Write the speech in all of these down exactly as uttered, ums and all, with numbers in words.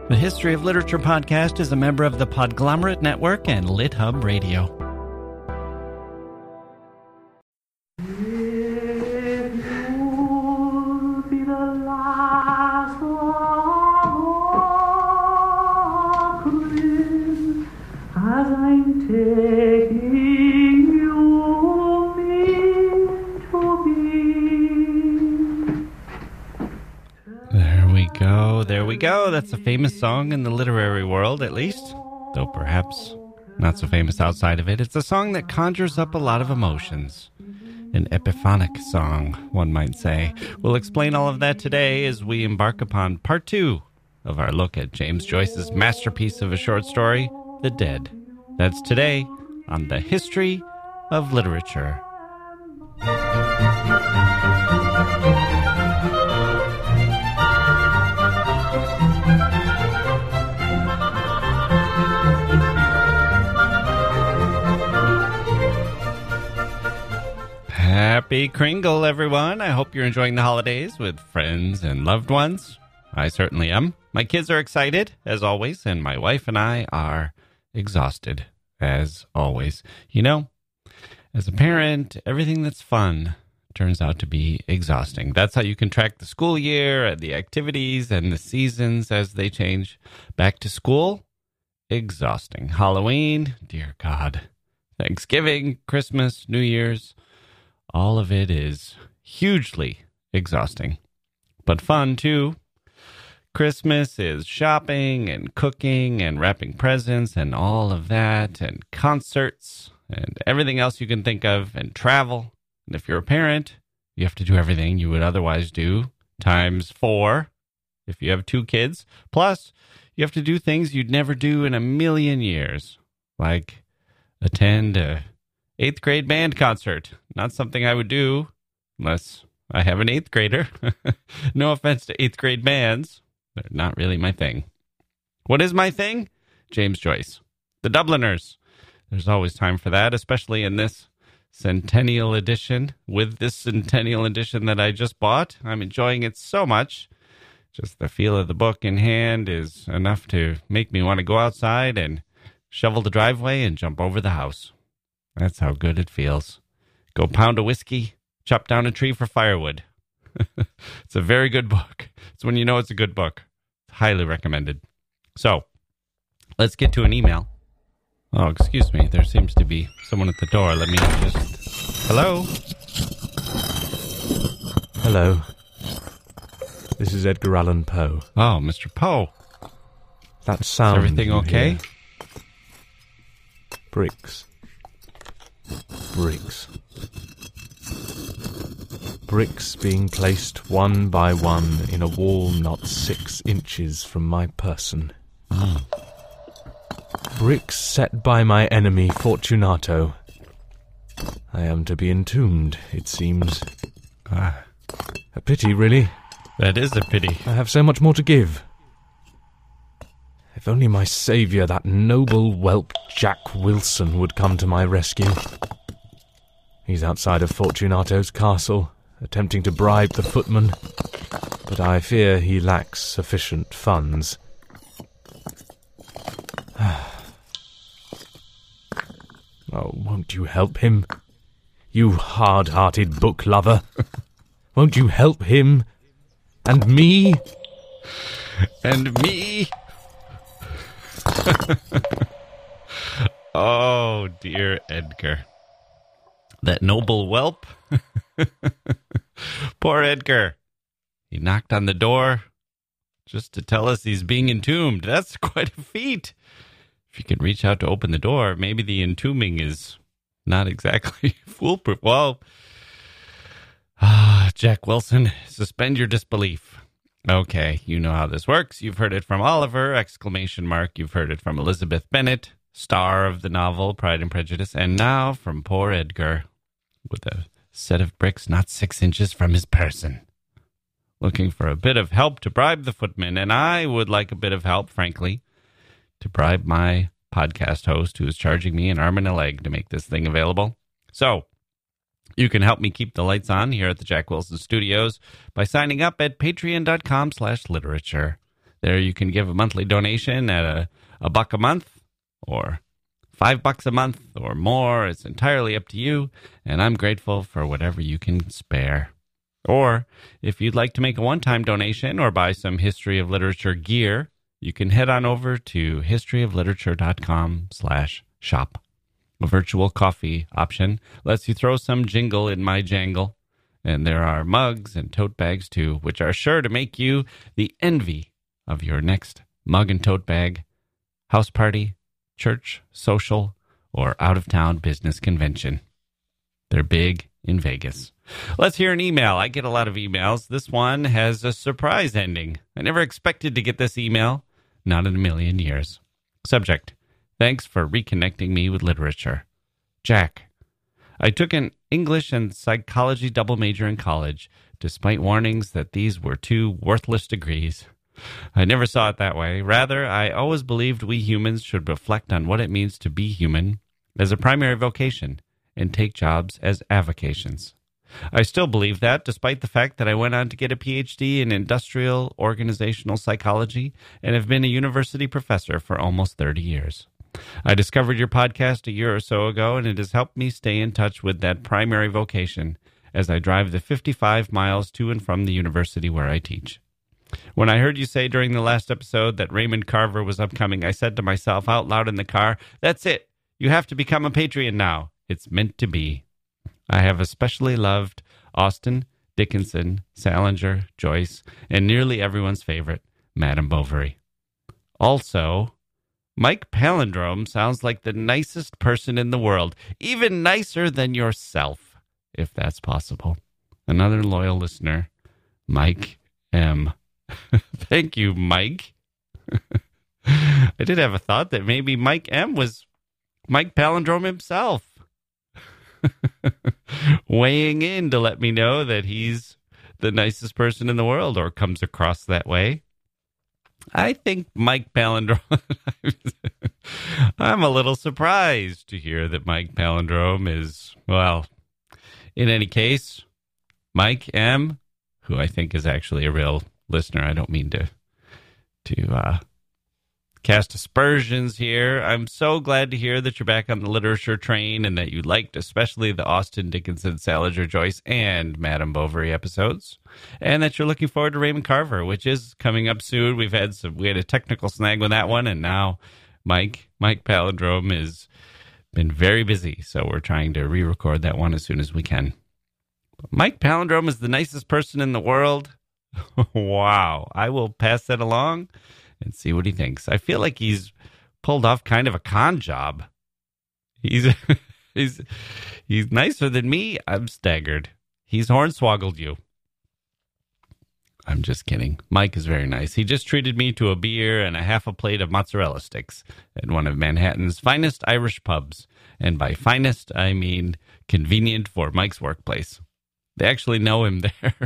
The History of Literature podcast is a member of the Podglomerate Network and LitHub Radio. There we go. That's a famous song in the literary world, at least, though perhaps not so famous outside of it. It's a song that conjures up a lot of emotions. An epiphonic song, one might say. We'll explain all of that today as we embark upon part two of our look at James Joyce's masterpiece of a short story, The Dead. That's today on The History of Literature. Happy Kringle, everyone. I hope you're enjoying the holidays with friends and loved ones. I certainly am. My kids are excited, as always, and my wife and I are exhausted, as always. You know, as a parent, everything that's fun turns out to be exhausting. That's how you can track the school year and the activities and the seasons as they change. Back to school, exhausting. Halloween, dear God. Thanksgiving, Christmas, New Year's. All of it is hugely exhausting, but fun too. Christmas is shopping and cooking and wrapping presents and all of that, and concerts and everything else you can think of, and travel. And if you're a parent, you have to do everything you would otherwise do times four if you have two kids. Plus, you have to do things you'd never do in a million years, like attend a eighth grade band concert. Not something I would do unless I have an eighth grader. No offense to eighth grade bands. They're not really my thing. What is my thing? James Joyce. The Dubliners. There's always time for that, especially in this centennial edition. With this centennial edition that I just bought, I'm enjoying it so much. Just the feel of the book in hand is enough to make me want to go outside and shovel the driveway and jump over the house. That's how good it feels. Go pound a whiskey, chop down a tree for firewood. It's a very good book. It's when you know it's a good book. Highly recommended. So, let's get to an email. Oh, excuse me. There seems to be someone at the door. Let me just... Hello? Hello. This is Edgar Allan Poe. Oh, Mister Poe. That sound... Is everything okay? Hear? Bricks. Bricks. Bricks being placed one by one in a wall not six inches from my person. Mm. Bricks set by my enemy Fortunato. I am to be entombed, it seems. Ah. A pity, really. That is a pity. I have so much more to give. If only my saviour, that noble whelp Jack Wilson, would come to my rescue. He's outside of Fortunato's castle, attempting to bribe the footman, but I fear he lacks sufficient funds. Oh, won't you help him? You hard-hearted book lover. Won't you help him? And me? And me? Oh, dear Edgar. That noble whelp. Poor Edgar. He knocked on the door just to tell us he's being entombed. That's quite a feat. If you can reach out to open the door, maybe the entombing is not exactly foolproof. Well, ah, Jack Wilson, suspend your disbelief. Okay, you know how this works. You've heard it from Oliver, exclamation mark. You've heard it from Elizabeth Bennet, star of the novel Pride and Prejudice, and now from poor Edgar, with a set of bricks not six inches from his person. Looking for a bit of help to bribe the footman, and I would like a bit of help, frankly, to bribe my podcast host who is charging me an arm and a leg to make this thing available. So, you can help me keep the lights on here at the Jack Wilson Studios by signing up at patreon.com slash literature. There you can give a monthly donation at a, a buck a month or five bucks a month or more. It's entirely up to you, and I'm grateful for whatever you can spare. Or if you'd like to make a one-time donation or buy some History of Literature gear, you can head on over to historyofliterature.com slash shop. A virtual coffee option lets you throw some jingle in my jangle. And there are mugs and tote bags, too, which are sure to make you the envy of your next mug and tote bag house party, church, social, or out-of-town business convention. They're big in Vegas. Let's hear an email. I get a lot of emails. This one has a surprise ending. I never expected to get this email. Not in a million years. Subject: thanks for reconnecting me with literature. Jack, I took an English and psychology double major in college, despite warnings that these were two worthless degrees. I never saw it that way. Rather, I always believed we humans should reflect on what it means to be human as a primary vocation and take jobs as avocations. I still believe that, despite the fact that I went on to get a P H D in industrial organizational psychology and have been a university professor for almost thirty years. I discovered your podcast a year or so ago, and it has helped me stay in touch with that primary vocation as I drive the fifty-five miles to and from the university where I teach. When I heard you say during the last episode that Raymond Carver was upcoming, I said to myself out loud in the car, that's it. You have to become a Patreon now. It's meant to be. I have especially loved Austen, Dickinson, Salinger, Joyce, and nearly everyone's favorite, Madame Bovary. Also, Mike Palindrome sounds like the nicest person in the world, even nicer than yourself, if that's possible. Another loyal listener, Mike M. Thank you, Mike. I did have a thought that maybe Mike M. was Mike Palindrome himself. Weighing in to let me know that he's the nicest person in the world or comes across that way. I think Mike Palindrome... I'm a little surprised to hear that Mike Palindrome is, well, in any case, Mike M., who I think is actually a real listener. I don't mean to to uh, cast aspersions here. I'm so glad to hear that you're back on the literature train and that you liked especially the Austen, Dickinson, Salinger, Joyce, and Madame Bovary episodes, and that you're looking forward to Raymond Carver, which is coming up soon. We've had some, we had a technical snag with that one, and now Mike Mike Palindrome has been very busy, so we're trying to re-record that one as soon as we can. Mike Palindrome is the nicest person in the world. Wow. I will pass that along and see what he thinks. I feel like he's pulled off kind of a con job. He's he's he's nicer than me. I'm staggered. He's hornswoggled you. I'm just kidding. Mike is very nice. He just treated me to a beer and a half a plate of mozzarella sticks at one of Manhattan's finest Irish pubs. And by finest, I mean convenient for Mike's workplace. They actually know him there.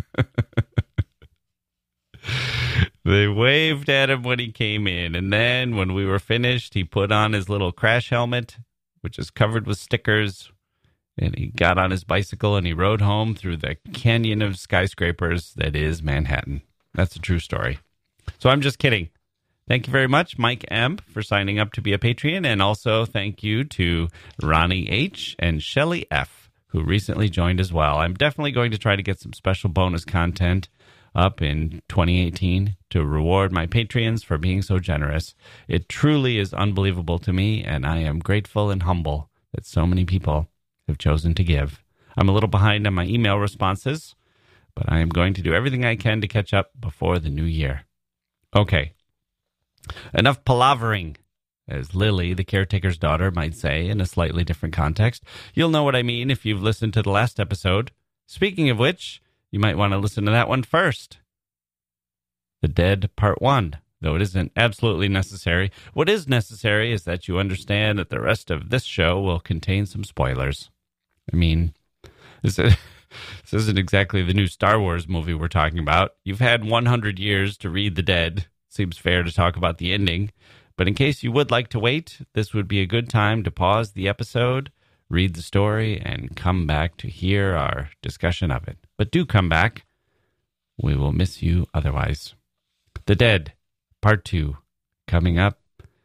They waved at him when he came in, and then when we were finished, he put on his little crash helmet, which is covered with stickers, and he got on his bicycle and he rode home through the canyon of skyscrapers that is Manhattan. That's a true story. So I'm just kidding. Thank you very much, Mike M., for signing up to be a Patreon, and also thank you to Ronnie H. and Shelley F., who recently joined as well. I'm definitely going to try to get some special bonus content up in twenty eighteen to reward my Patreons for being so generous. It truly is unbelievable to me, and I am grateful and humble that so many people have chosen to give. I'm a little behind on my email responses, but I am going to do everything I can to catch up before the new year. Okay, enough palavering, as Lily, the caretaker's daughter, might say in a slightly different context. You'll know what I mean if you've listened to the last episode. Speaking of which, you might want to listen to that one first. The Dead Part one, though it isn't absolutely necessary. What is necessary is that you understand that the rest of this show will contain some spoilers. I mean, this, is, this isn't exactly the new Star Wars movie we're talking about. You've had one hundred years to read The Dead. Seems fair to talk about the ending. But in case you would like to wait, this would be a good time to pause the episode, read the story, and come back to hear our discussion of it. But do come back. We will miss you otherwise. The Dead part two, coming up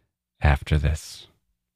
after this.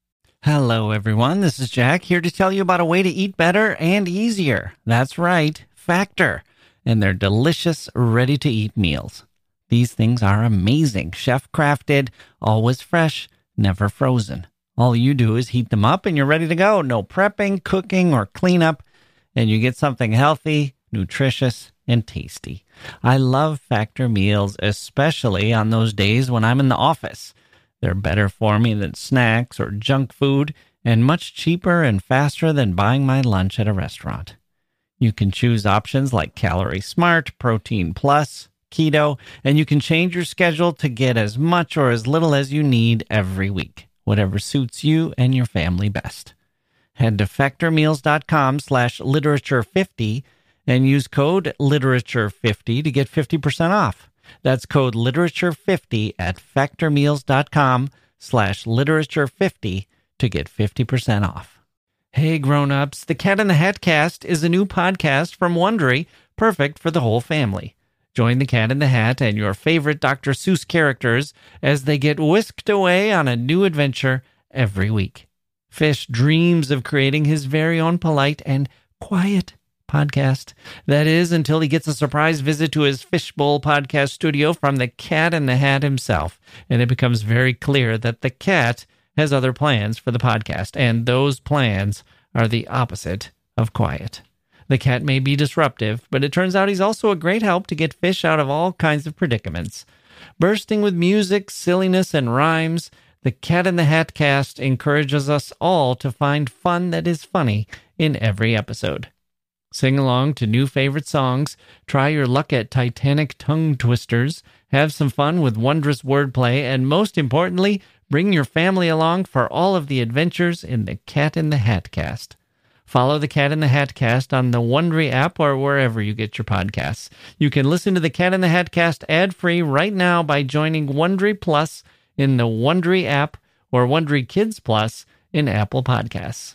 Hello, everyone. This is Jack here to tell you about a way to eat better and easier. That's right, Factor, and their delicious, ready-to-eat meals. These things are amazing, chef-crafted, always fresh, never frozen. All you do is heat them up and you're ready to go. No prepping, cooking, or cleanup, and you get something healthy, nutritious, and tasty. I love Factor meals, especially on those days when I'm in the office. They're better for me than snacks or junk food, and much cheaper and faster than buying my lunch at a restaurant. You can choose options like Calorie Smart, Protein Plus, Keto, and you can change your schedule to get as much or as little as you need every week, whatever suits you and your family best. Head to factormeals.com slash literature50 and use code literature fifty to get fifty percent off. That's code literature fifty at factormeals.com slash literature50 to get fifty percent off. Hey grown-ups, the Cat in the Hat Cast is a new podcast from Wondery, perfect for the whole family. Join the Cat in the Hat and your favorite Doctor Seuss characters as they get whisked away on a new adventure every week. Fish dreams of creating his very own polite and quiet podcast. That is, until he gets a surprise visit to his Fishbowl podcast studio from the Cat in the Hat himself. And it becomes very clear that the cat has other plans for the podcast, and those plans are the opposite of quiet. The cat may be disruptive, but it turns out he's also a great help to get Fish out of all kinds of predicaments. Bursting with music, silliness, and rhymes, the Cat in the Hat Cast encourages us all to find fun that is funny in every episode. Sing along to new favorite songs, try your luck at Titanic tongue twisters, have some fun with wondrous wordplay, and most importantly, bring your family along for all of the adventures in the Cat in the Hat Cast. Follow the Cat in the Hat Cast on the Wondery app or wherever you get your podcasts. You can listen to the Cat in the Hat Cast ad-free right now by joining Wondery Plus in the Wondery app or Wondery Kids Plus in Apple Podcasts.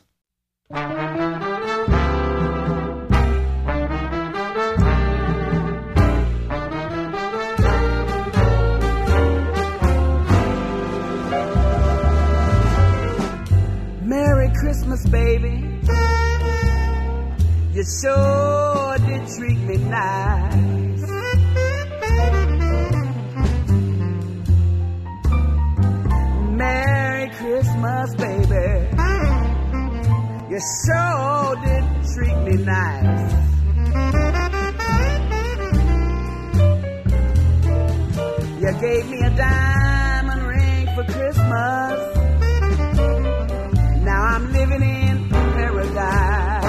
Merry Christmas, baby. You sure did treat me nice. Merry Christmas, baby. You sure did treat me nice. You gave me a diamond ring for Christmas. Now I'm living in paradise.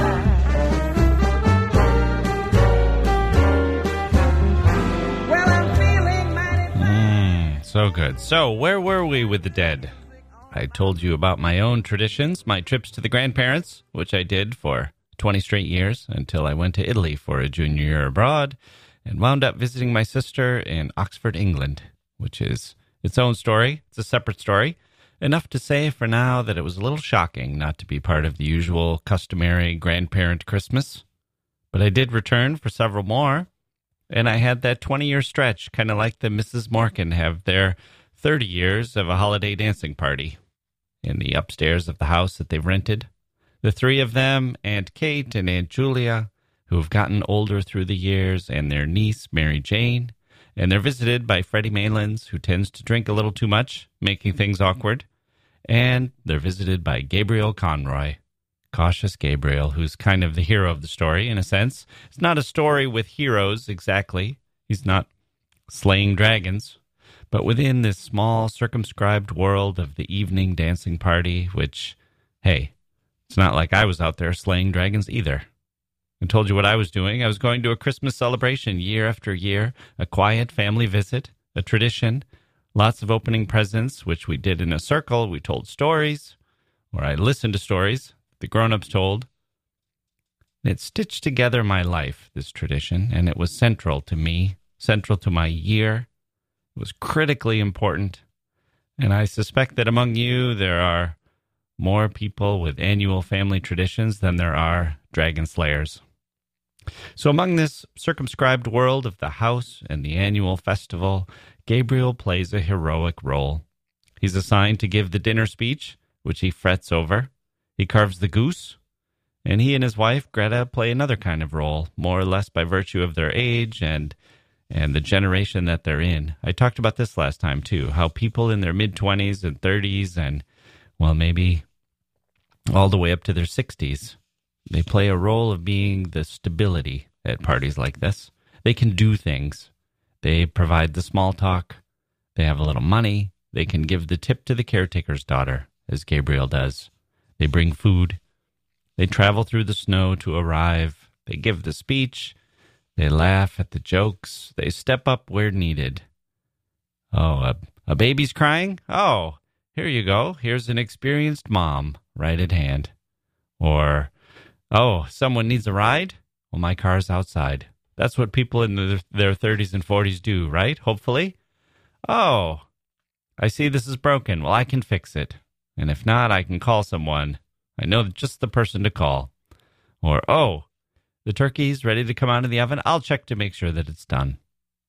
Well, I'm feeling mighty fine. Mm, so good. So, where were we with the dead? I told you about my own traditions, my trips to the grandparents, which I did for twenty straight years until I went to Italy for a junior year abroad and wound up visiting my sister in Oxford, England, which is its own story. It's a separate story. Enough to say for now that it was a little shocking not to be part of the usual customary grandparent Christmas. But I did return for several more, and I had that twenty-year stretch, kind of like the Missus Morkan have their thirty years of a holiday dancing party in the upstairs of the house that they've rented. The three of them, Aunt Kate and Aunt Julia, who have gotten older through the years, and their niece, Mary Jane, and they're visited by Freddie Malins, who tends to drink a little too much, making things awkward. And they're visited by Gabriel Conroy, Cautious Gabriel, who's kind of the hero of the story, in a sense. It's not a story with heroes, exactly. He's not slaying dragons. But within this small, circumscribed world of the evening dancing party, which, hey, it's not like I was out there slaying dragons either. I told you what I was doing. I was going to a Christmas celebration year after year, a quiet family visit, a tradition, lots of opening presents, which we did in a circle. We told stories, or I listened to stories the grown-ups told. It stitched together my life, this tradition, and it was central to me, central to my year. It was critically important, and I suspect that among you there are more people with annual family traditions than there are dragon slayers. So among this circumscribed world of the house and the annual festival Gabriel plays a heroic role. He's assigned to give the dinner speech, which he frets over. He carves the goose, and he and his wife, Greta, play another kind of role, more or less by virtue of their age and and the generation that they're in. I talked about this last time, too, how people in their mid-twenties and thirties and, well, maybe all the way up to their sixties, they play a role of being the stability at parties like this. They can do things. They provide the small talk. They have a little money. They can give the tip to the caretaker's daughter, as Gabriel does. They bring food. They travel through the snow to arrive. They give the speech. They laugh at the jokes. They step up where needed. Oh, a, a baby's crying? Oh, here you go. Here's an experienced mom right at hand. Or, oh, someone needs a ride? Well, my car's outside. That's what people in the, their thirties and forties do, right? Hopefully. Oh, I see this is broken. Well, I can fix it. And if not, I can call someone. I know just the person to call. Or, oh, the turkey's ready to come out of the oven. I'll check to make sure that it's done.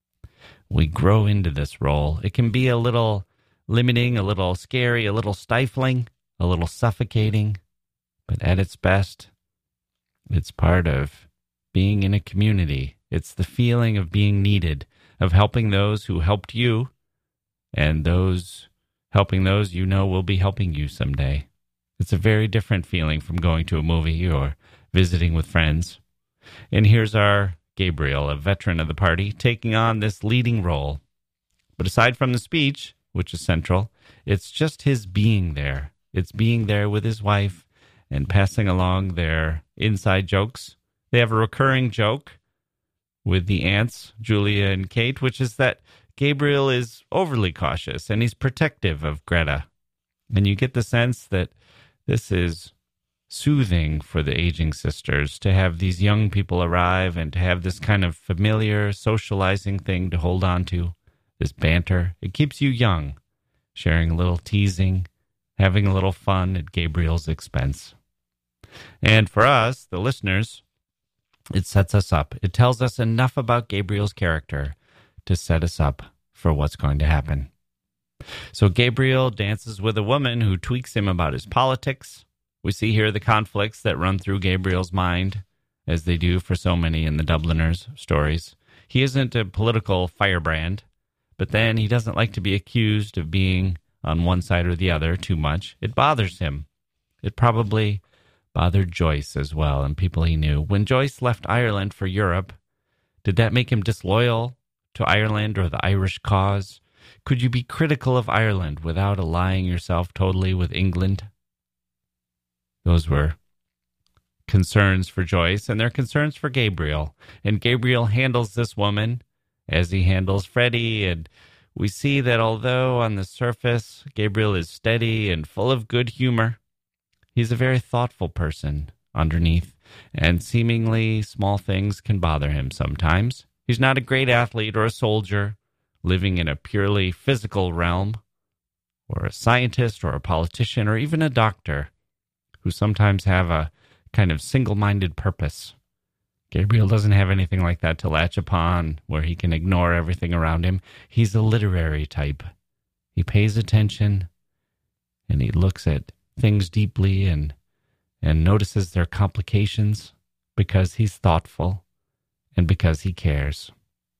We grow into this role. It can be a little limiting, a little scary, a little stifling, a little suffocating. But at its best, it's part of being in a community. It's the feeling of being needed, of helping those who helped you, and those helping those you know will be helping you someday. It's a very different feeling from going to a movie or visiting with friends. And here's our Gabriel, a veteran of the party, taking on this leading role. But aside from the speech, which is central, it's just his being there. It's being there with his wife and passing along their inside jokes. They have a recurring joke with the aunts, Julia and Kate, which is that Gabriel is overly cautious and he's protective of Greta. And you get the sense that this is soothing for the aging sisters to have these young people arrive and to have this kind of familiar socializing thing to hold on to, this banter. It keeps you young, sharing a little teasing, having a little fun at Gabriel's expense. And for us, the listeners, it sets us up. It tells us enough about Gabriel's character to set us up for what's going to happen. So Gabriel dances with a woman who tweaks him about his politics. We see here the conflicts that run through Gabriel's mind, as they do for so many in the Dubliners' stories. He isn't a political firebrand, but then he doesn't like to be accused of being on one side or the other too much. It bothers him. It probably bothered Joyce as well, and people he knew. When Joyce left Ireland for Europe, did that make him disloyal to Ireland or the Irish cause? Could you be critical of Ireland without allying yourself totally with England? Those were concerns for Joyce, and they're concerns for Gabriel. And Gabriel handles this woman as he handles Freddie, and we see that although on the surface Gabriel is steady and full of good humor, he's a very thoughtful person underneath, and seemingly small things can bother him sometimes. He's not a great athlete or a soldier living in a purely physical realm, or a scientist or a politician or even a doctor who sometimes have a kind of single-minded purpose. Gabriel doesn't have anything like that to latch upon where he can ignore everything around him. He's a literary type. He pays attention and he looks at things deeply and and notices their complications because he's thoughtful and because he cares.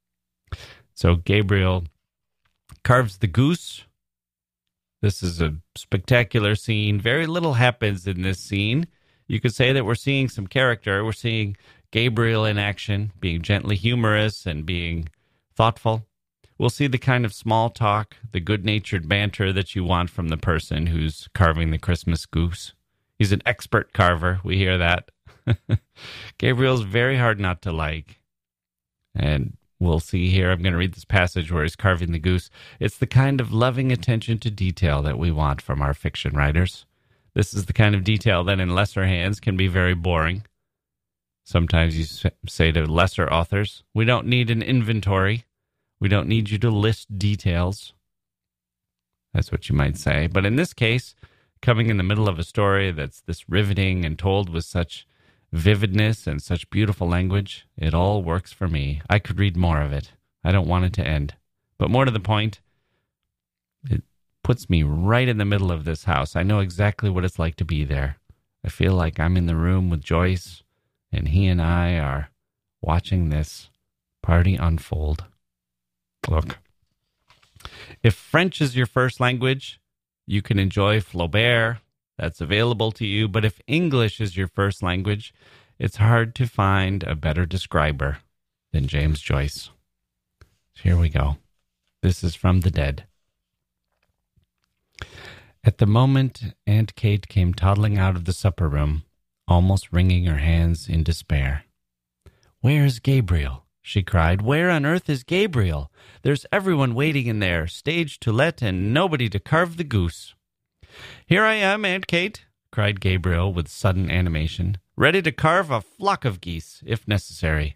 So Gabriel carves the goose. This is a spectacular scene. Very little happens in this scene. You could say that we're seeing some character. We're seeing Gabriel in action, being gently humorous and being thoughtful. We'll see the kind of small talk, the good-natured banter that you want from the person who's carving the Christmas goose. He's an expert carver. We hear that. Gabriel's very hard not to like. And we'll see here, I'm going to read this passage where he's carving the goose. It's the kind of loving attention to detail that we want from our fiction writers. This is the kind of detail that in lesser hands can be very boring. Sometimes you say to lesser authors, we don't need an inventory. We don't need you to list details. That's what you might say. But in this case, coming in the middle of a story that's this riveting and told with such vividness and such beautiful language, it all works for me. I could read more of it. I don't want it to end. But more to the point, it puts me right in the middle of this house. I know exactly what it's like to be there. I feel like I'm in the room with Joyce, and he and I are watching this party unfold. Look, if French is your first language, you can enjoy Flaubert. That's available to you. But if English is your first language, it's hard to find a better describer than James Joyce. Here we go. This is from The Dead. At the moment Aunt Kate came toddling out of the supper room, almost wringing her hands in despair. "Where's Gabriel?" she cried. "Where on earth is Gabriel? There's everyone waiting in there, stage to let, and nobody to carve the goose." "Here I am, Aunt Kate," cried Gabriel with sudden animation, "ready to carve a flock of geese, if necessary."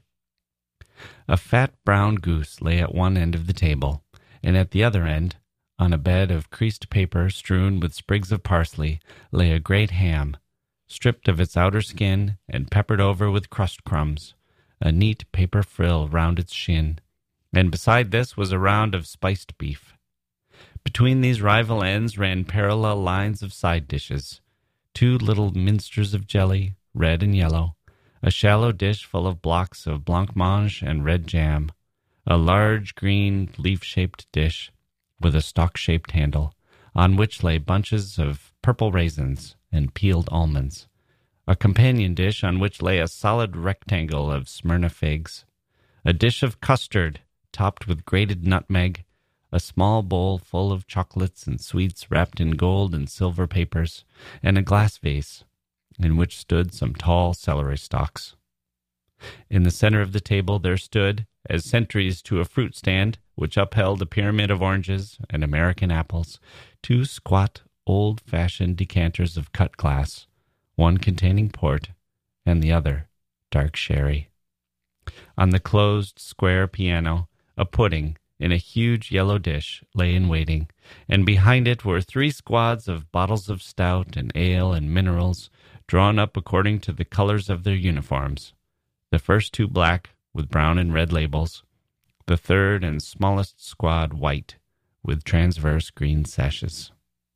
A fat brown goose lay at one end of the table, and at the other end, on a bed of creased paper strewn with sprigs of parsley, lay a great ham, stripped of its outer skin and peppered over with crust crumbs, a neat paper frill round its shin, and beside this was a round of spiced beef. Between these rival ends ran parallel lines of side dishes, two little minsters of jelly, red and yellow, a shallow dish full of blocks of blancmange and red jam, a large green leaf-shaped dish with a stalk-shaped handle, on which lay bunches of purple raisins and peeled almonds, a companion dish on which lay a solid rectangle of Smyrna figs, a dish of custard topped with grated nutmeg, a small bowl full of chocolates and sweets wrapped in gold and silver papers, and a glass vase in which stood some tall celery stalks. In the center of the table there stood, as sentries to a fruit stand which upheld a pyramid of oranges and American apples, two squat, old-fashioned decanters of cut glass, one containing port and the other dark sherry. On the closed square piano, a pudding in a huge yellow dish lay in waiting, and behind it were three squads of bottles of stout and ale and minerals, drawn up according to the colors of their uniforms, the first two black with brown and red labels, the third and smallest squad white with transverse green sashes.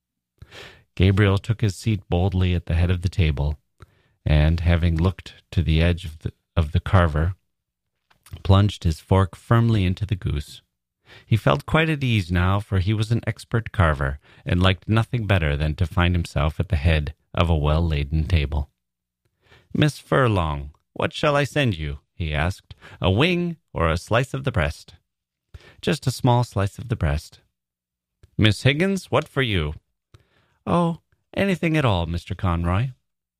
Gabriel took his seat boldly at the head of the table, and, having looked to the edge of the, of the carver, plunged his fork firmly into the goose. He felt quite at ease now, for he was an expert carver, and liked nothing better than to find himself at the head of a well-laden table. "Miss Furlong, what shall I send you?" he asked. "A wing or a slice of the breast?" "Just a small slice of the breast." "Miss Higgins, what for you?" "Oh, anything at all, Mister Conroy."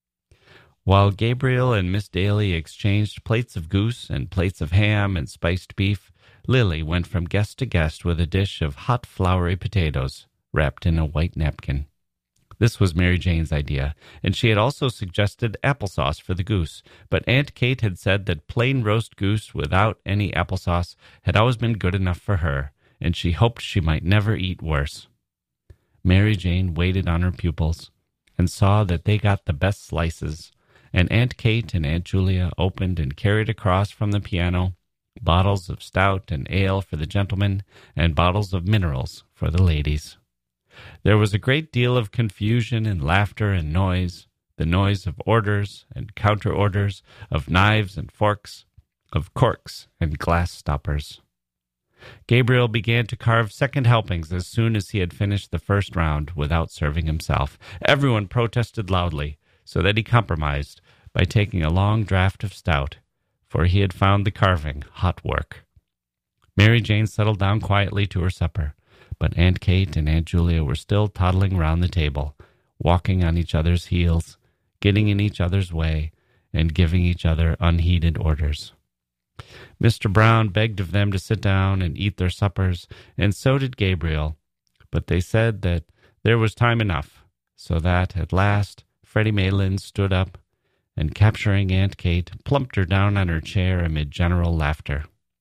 While Gabriel and Miss Daly exchanged plates of goose and plates of ham and spiced beef, Lily went from guest to guest with a dish of hot floury potatoes wrapped in a white napkin. This was Mary Jane's idea, and she had also suggested applesauce for the goose, but Aunt Kate had said that plain roast goose without any applesauce had always been good enough for her, and she hoped she might never eat worse. Mary Jane waited on her pupils and saw that they got the best slices, and Aunt Kate and Aunt Julia opened and carried across from the piano bottles of stout and ale for the gentlemen and bottles of minerals for the ladies. There was a great deal of confusion and laughter and noise, the noise of orders and counter-orders, of knives and forks, of corks and glass stoppers. Gabriel began to carve second helpings as soon as he had finished the first round without serving himself. Everyone protested loudly, so that he compromised by taking a long draught of stout, for he had found the carving hot work. Mary Jane settled down quietly to her supper, but Aunt Kate and Aunt Julia were still toddling round the table, walking on each other's heels, getting in each other's way, and giving each other unheeded orders. Mister Brown begged of them to sit down and eat their suppers, and so did Gabriel, but they said that there was time enough, so that, at last, Freddie Maylands stood up, and capturing Aunt Kate, plumped her down on her chair amid general laughter.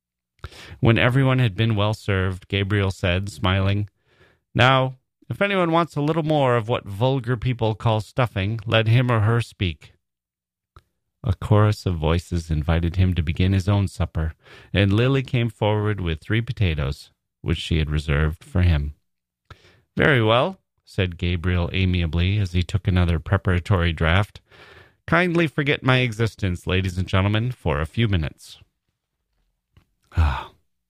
When everyone had been well served, Gabriel said, smiling, "Now, if anyone wants a little more of what vulgar people call stuffing, let him or her speak." A chorus of voices invited him to begin his own supper, and Lily came forward with three potatoes, which she had reserved for him. "Very well," said Gabriel amiably as he took another preparatory draft. "Kindly forget my existence, ladies and gentlemen, for a few minutes." Ah,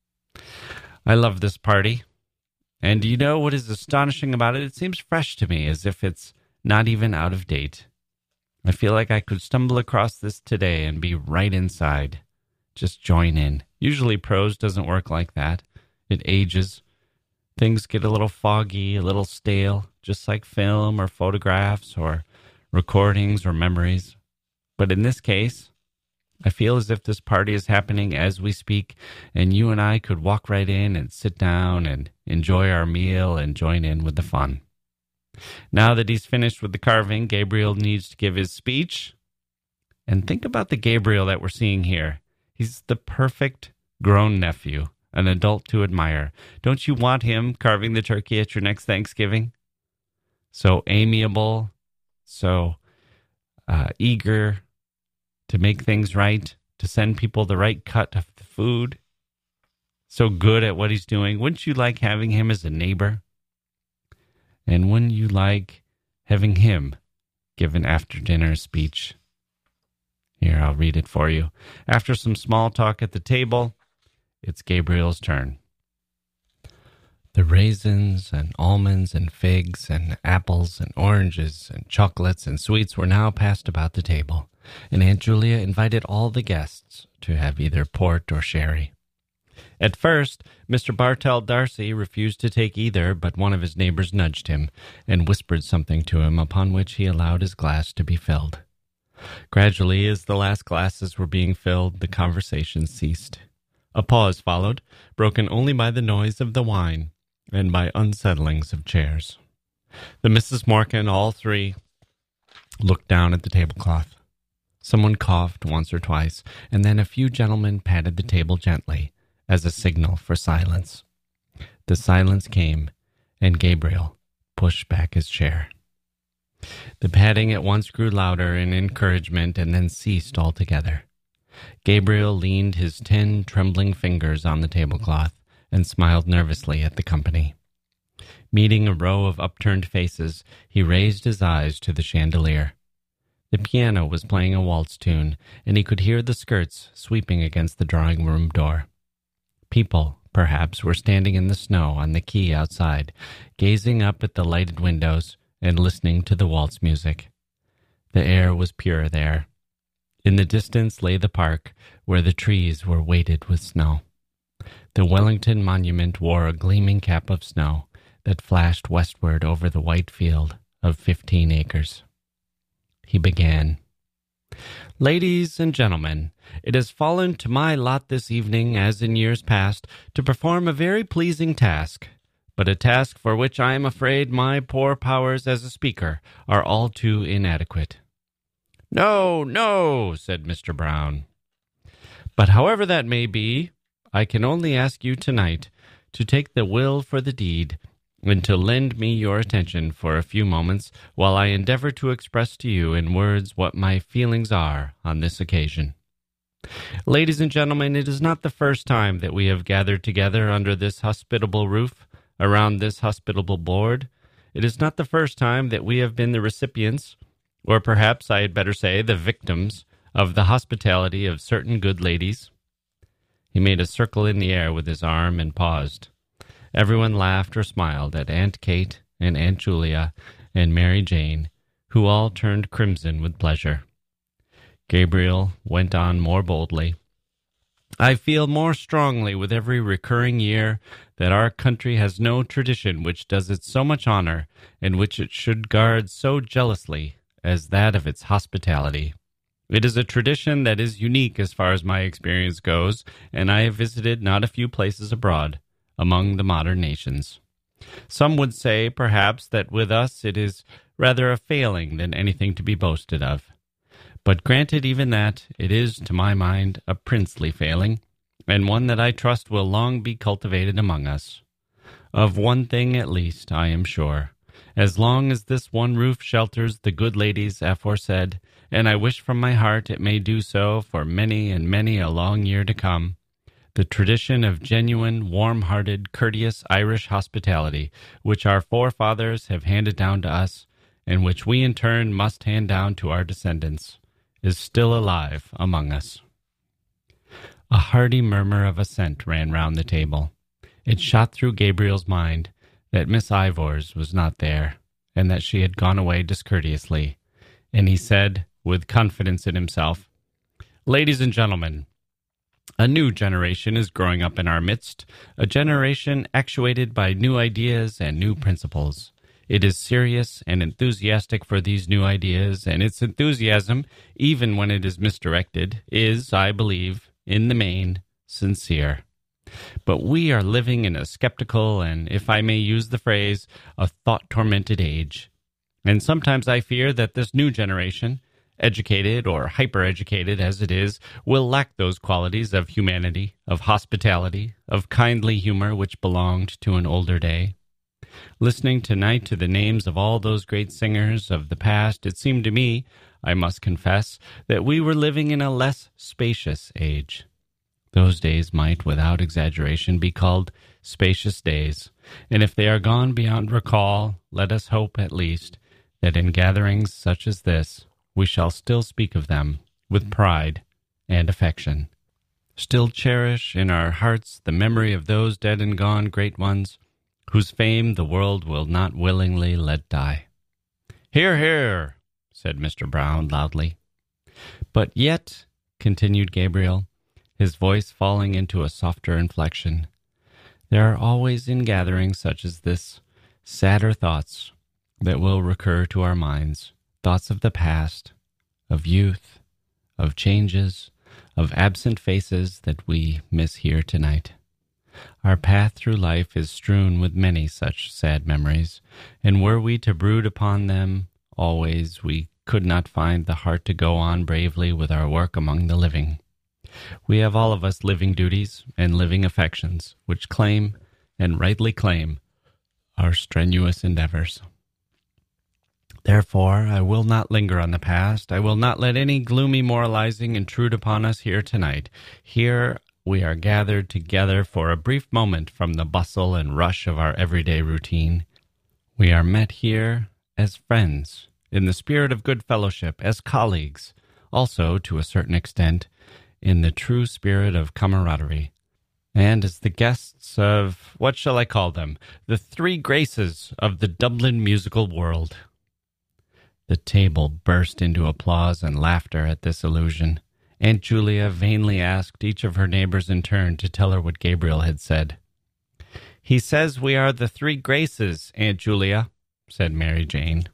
I love this party. And do you know what is astonishing about it? It seems fresh to me, as if it's not even out of date. I feel like I could stumble across this today and be right inside. Just join in. Usually prose doesn't work like that. It ages. Things get a little foggy, a little stale, just like film or photographs or recordings or memories. But in this case, I feel as if this party is happening as we speak, and you and I could walk right in and sit down and enjoy our meal and join in with the fun. Now that he's finished with the carving, Gabriel needs to give his speech. And think about the Gabriel that we're seeing here. He's the perfect grown nephew, an adult to admire. Don't you want him carving the turkey at your next Thanksgiving? So amiable, so uh, eager to make things right, to send people the right cut of the food. So good at what he's doing. Wouldn't you like having him as a neighbor? And wouldn't you like having him give an after-dinner speech? Here, I'll read it for you. After some small talk at the table, it's Gabriel's turn. The raisins and almonds and figs and apples and oranges and chocolates and sweets were now passed about the table, and Aunt Julia invited all the guests to have either port or sherry. At first, Mister Bartell Darcy refused to take either, but one of his neighbors nudged him and whispered something to him, upon which he allowed his glass to be filled. Gradually, as the last glasses were being filled, the conversation ceased. A pause followed, broken only by the noise of the wine and by unsettlings of chairs. The Misses Morkan, all three, looked down at the tablecloth. Someone coughed once or twice, and then a few gentlemen patted the table gently, as a signal for silence. The silence came, and Gabriel pushed back his chair. The patting at once grew louder in encouragement and then ceased altogether. Gabriel leaned his ten trembling fingers on the tablecloth and smiled nervously at the company. Meeting a row of upturned faces, he raised his eyes to the chandelier. The piano was playing a waltz tune, and he could hear the skirts sweeping against the drawing-room door. People, perhaps, were standing in the snow on the quay outside, gazing up at the lighted windows and listening to the waltz music. The air was pure there. In the distance lay the park, where the trees were weighted with snow. The Wellington Monument wore a gleaming cap of snow that flashed westward over the white field of fifteen acres. He began. "Ladies and gentlemen, it has fallen to my lot this evening, as in years past, to perform a very pleasing task, but a task for which I am afraid my poor powers as a speaker are all too inadequate." "No, no," said Mister Brown. "But however that may be, I can only ask you tonight to take the will for the deed, and to lend me your attention for a few moments while I endeavor to express to you in words what my feelings are on this occasion. Ladies and gentlemen, it is not the first time that we have gathered together under this hospitable roof, around this hospitable board. It is not the first time that we have been the recipients, or perhaps I had better say the victims, of the hospitality of certain good ladies." He made a circle in the air with his arm and paused. Everyone laughed or smiled at Aunt Kate and Aunt Julia and Mary Jane, who all turned crimson with pleasure. Gabriel went on more boldly. "I feel more strongly with every recurring year that our country has no tradition which does it so much honor and which it should guard so jealously as that of its hospitality. It is a tradition that is unique as far as my experience goes, and I have visited not a few places abroad among the modern nations. Some would say, perhaps, that with us it is rather a failing than anything to be boasted of. But granted even that, it is, to my mind, a princely failing, and one that I trust will long be cultivated among us. Of one thing, at least, I am sure. As long as this one roof shelters the good ladies aforesaid, and I wish from my heart it may do so for many and many a long year to come, the tradition of genuine, warm-hearted, courteous Irish hospitality, which our forefathers have handed down to us, and which we in turn must hand down to our descendants, is still alive among us. A hearty murmur of assent ran round the table. It shot through Gabriel's mind that Miss Ivors was not there, and that she had gone away discourteously, and he said, with confidence in himself, "Ladies and gentlemen, a new generation is growing up in our midst, a generation actuated by new ideas and new principles. It is serious and enthusiastic for these new ideas, and its enthusiasm, even when it is misdirected, is, I believe, in the main, sincere. But we are living in a skeptical and, if I may use the phrase, a thought-tormented age. And sometimes I fear that this new generation, educated or hyper-educated as it is, will lack those qualities of humanity, of hospitality, of kindly humor which belonged to an older day. Listening tonight to the names of all those great singers of the past, it seemed to me, I must confess, that we were living in a less spacious age. Those days might, without exaggeration, be called spacious days, and if they are gone beyond recall, let us hope, at least, that in gatherings such as this, we shall still speak of them with pride and affection, still cherish in our hearts the memory of those dead and gone great ones, whose fame the world will not willingly let die." "Hear, hear," said Mister Brown loudly. "But yet," continued Gabriel, his voice falling into a softer inflection, "there are always in gatherings such as this sadder thoughts that will recur to our minds, thoughts of the past, of youth, of changes, of absent faces that we miss here tonight. Our path through life is strewn with many such sad memories, and were we to brood upon them always, we could not find the heart to go on bravely with our work among the living. We have all of us living duties and living affections, which claim, and rightly claim, our strenuous endeavors. Therefore, I will not linger on the past. I will not let any gloomy moralizing intrude upon us here tonight. Here we are gathered together for a brief moment from the bustle and rush of our everyday routine. We are met here as friends, in the spirit of good fellowship, as colleagues, also, to a certain extent, in the true spirit of camaraderie, and as the guests of, what shall I call them, the three graces of the Dublin musical world." The table burst into applause and laughter at this allusion. Aunt Julia vainly asked each of her neighbors in turn to tell her what Gabriel had said. "He says we are the three graces, Aunt Julia," said Mary Jane.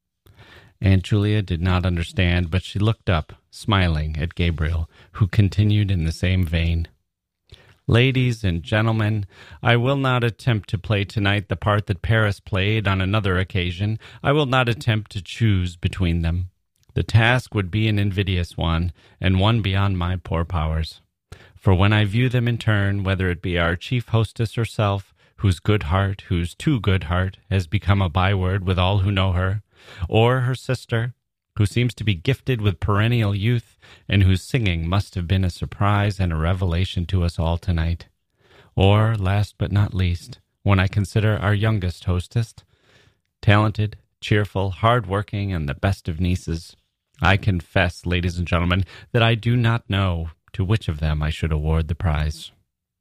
Aunt Julia did not understand, but she looked up, smiling, at Gabriel, who continued in the same vein. "Ladies and gentlemen, I will not attempt to play tonight the part that Paris played on another occasion. I will not attempt to choose between them. The task would be an invidious one, and one beyond my poor powers. For when I view them in turn, whether it be our chief hostess herself, whose good heart, whose too good heart, has become a byword with all who know her, or her sister, who seems to be gifted with perennial youth, and whose singing must have been a surprise and a revelation to us all tonight. Or, last but not least, when I consider our youngest hostess, talented, cheerful, hard-working, and the best of nieces, I confess, ladies and gentlemen, that I do not know to which of them I should award the prize."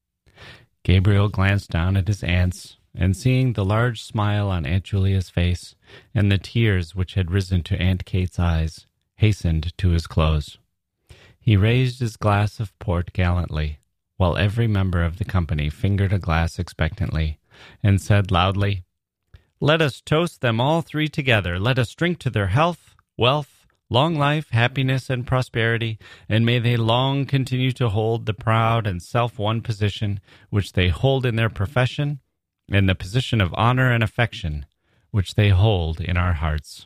Gabriel glanced down at his aunts, and seeing the large smile on Aunt Julia's face, and the tears which had risen to Aunt Kate's eyes, hastened to his close. He raised his glass of port gallantly, while every member of the company fingered a glass expectantly, and said loudly, "Let us toast them all three together. Let us drink to their health, wealth, long life, happiness, and prosperity, and may they long continue to hold the proud and self-won position which they hold in their profession, and the position of honor and affection which they hold in our hearts."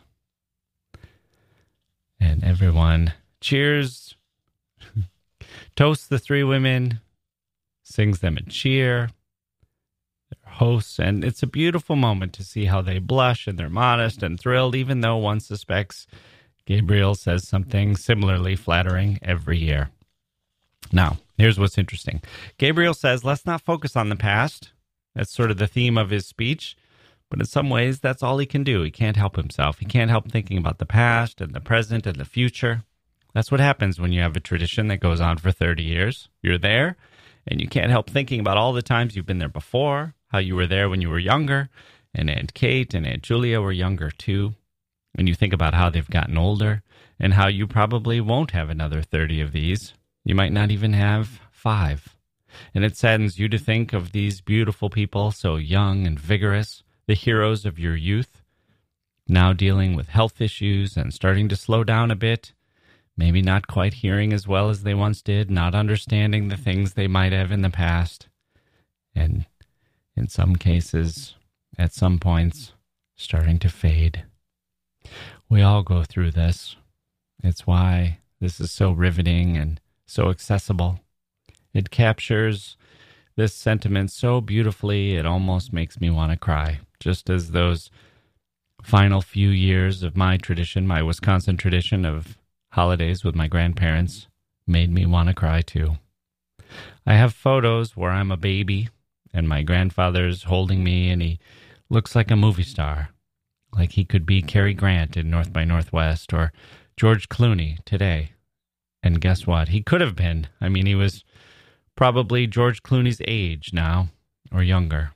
And everyone cheers, toasts the three women, sings them a cheer, their hosts, and it's a beautiful moment to see how they blush and they're modest and thrilled, even though one suspects Gabriel says something similarly flattering every year. Now, Here's what's interesting. Gabriel says, let's not focus on the past. That's sort of the theme of his speech. But in some ways, that's all he can do. He can't help himself. He can't help thinking about the past and the present and the future. That's what happens when you have a tradition that goes on for thirty years. You're there, and you can't help thinking about all the times you've been there before, how you were there when you were younger, and Aunt Kate and Aunt Julia were younger too. And you think about how they've gotten older, and how you probably won't have another thirty of these. You might not even have five. And it saddens you to think of these beautiful people, so young and vigorous, the heroes of your youth, now dealing with health issues and starting to slow down a bit, maybe not quite hearing as well as they once did, not understanding the things they might have in the past, and in some cases, at some points, starting to fade. We all go through this. It's why this is so riveting and so accessible. It captures this sentiment so beautifully, it almost makes me want to cry. Just as those final few years of my tradition, my Wisconsin tradition of holidays with my grandparents, made me want to cry too. I have photos where I'm a baby and my grandfather's holding me and he looks like a movie star, like he could be Cary Grant in North by Northwest or George Clooney today. And guess what? He could have been. I mean, he was probably George Clooney's age now, or younger.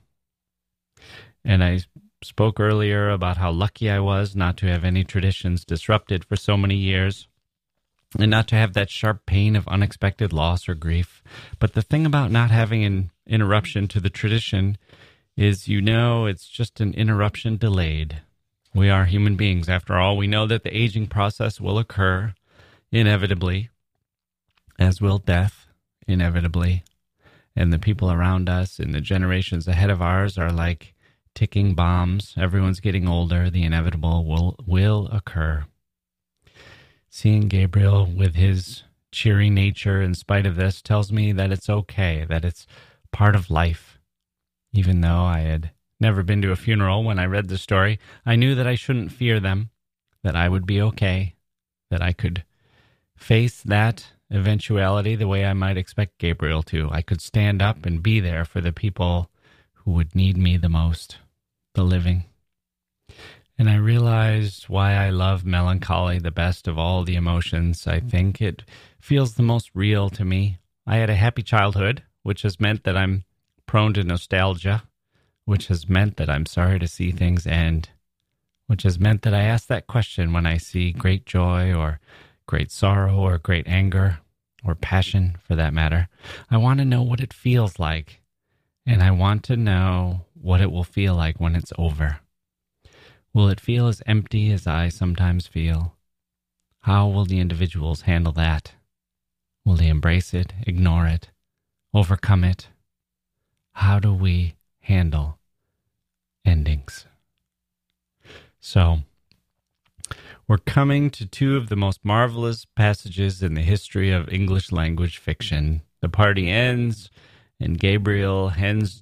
And I spoke earlier about how lucky I was not to have any traditions disrupted for so many years, and not to have that sharp pain of unexpected loss or grief. But the thing about not having an interruption to the tradition is, you know, it's just an interruption delayed. We are human beings, after all. We know that the aging process will occur inevitably, as will death inevitably. And the people around us in the generations ahead of ours are like ticking bombs. Everyone's getting older. The inevitable will will occur. Seeing Gabriel with his cheery nature in spite of this tells me that it's okay, that it's part of life. Even though I had never been to a funeral when I read the story, I knew that I shouldn't fear them, that I would be okay, that I could face that eventuality the way I might expect Gabriel to. I could stand up and be there for the people who would need me the most, the living. And I realized why I love melancholy the best of all the emotions. I think it feels the most real to me. I had a happy childhood, which has meant that I'm prone to nostalgia, which has meant that I'm sorry to see things end, which has meant that I ask that question when I see great joy or great sorrow or great anger or passion, for that matter. I want to know what it feels like, and I want to know what it will feel like when it's over. Will it feel as empty as I sometimes feel? How will the individuals handle that? Will they embrace it, ignore it, overcome it? How do we handle endings? So, we're coming to two of the most marvelous passages in the history of English language fiction. The party ends, and Gabriel heads,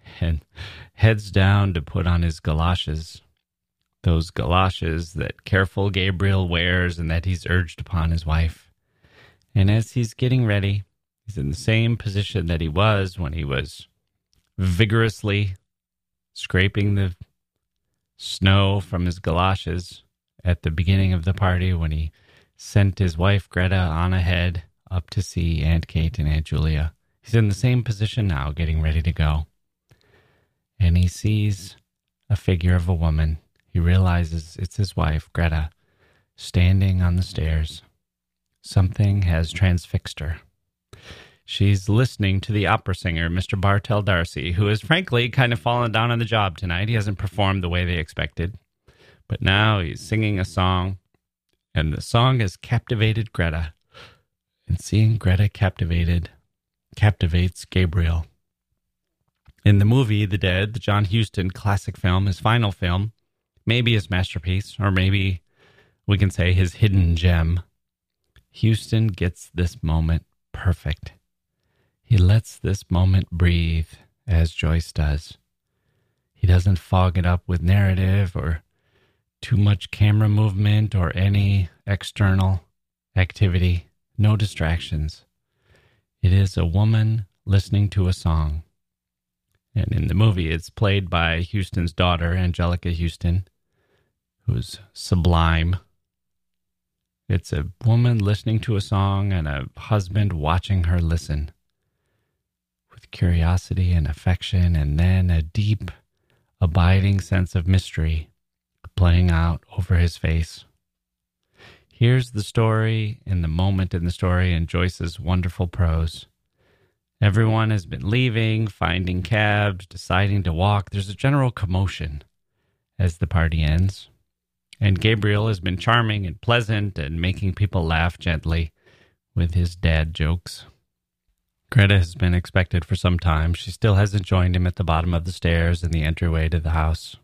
heads down to put on his galoshes. Those galoshes that careful Gabriel wears and that he's urged upon his wife. And as he's getting ready, he's in the same position that he was when he was vigorously scraping the snow from his galoshes at the beginning of the party when he sent his wife Greta on ahead up to see Aunt Kate and Aunt Julia. He's in the same position now, getting ready to go. And he sees a figure of a woman. He realizes it's his wife, Greta, standing on the stairs. Something has transfixed her. She's listening to the opera singer, Mister Bartell D'Arcy, who has frankly kind of fallen down on the job tonight. He hasn't performed the way they expected. But now he's singing a song, and the song has captivated Greta. And seeing Greta captivated captivates Gabriel. In the movie The Dead, the John Huston classic film, his final film, maybe his masterpiece, or maybe we can say his hidden gem, Huston gets this moment perfect. He lets this moment breathe, as Joyce does. He doesn't fog it up with narrative or too much camera movement or any external activity. No distractions. It is a woman listening to a song. And in the movie, it's played by Houston's daughter, Angelica Houston, who's sublime. It's a woman listening to a song and a husband watching her listen with curiosity and affection, and then a deep, abiding sense of mystery playing out over his face. Here's the story in the moment in the story in Joyce's wonderful prose. Everyone has been leaving, finding cabs, deciding to walk. There's a general commotion as the party ends. And Gabriel has been charming and pleasant and making people laugh gently with his dad jokes. Greta has been expected for some time. She still hasn't joined him at the bottom of the stairs in the entryway to the house.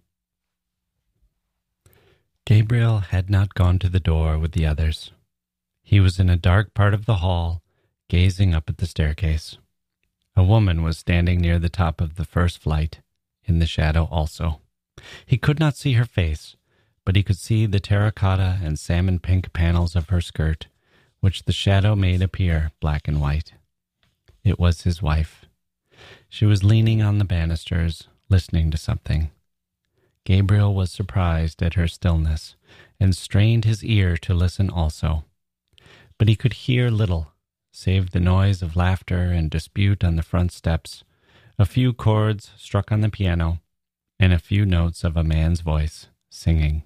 Gabriel had not gone to the door with the others. He was in a dark part of the hall, gazing up at the staircase. A woman was standing near the top of the first flight, in the shadow also. He could not see her face, but he could see the terracotta and salmon-pink panels of her skirt, which the shadow made appear black and white. It was his wife. She was leaning on the banisters, listening to something. Gabriel was surprised at her stillness, and strained his ear to listen also. But he could hear little, save the noise of laughter and dispute on the front steps, a few chords struck on the piano, and a few notes of a man's voice singing.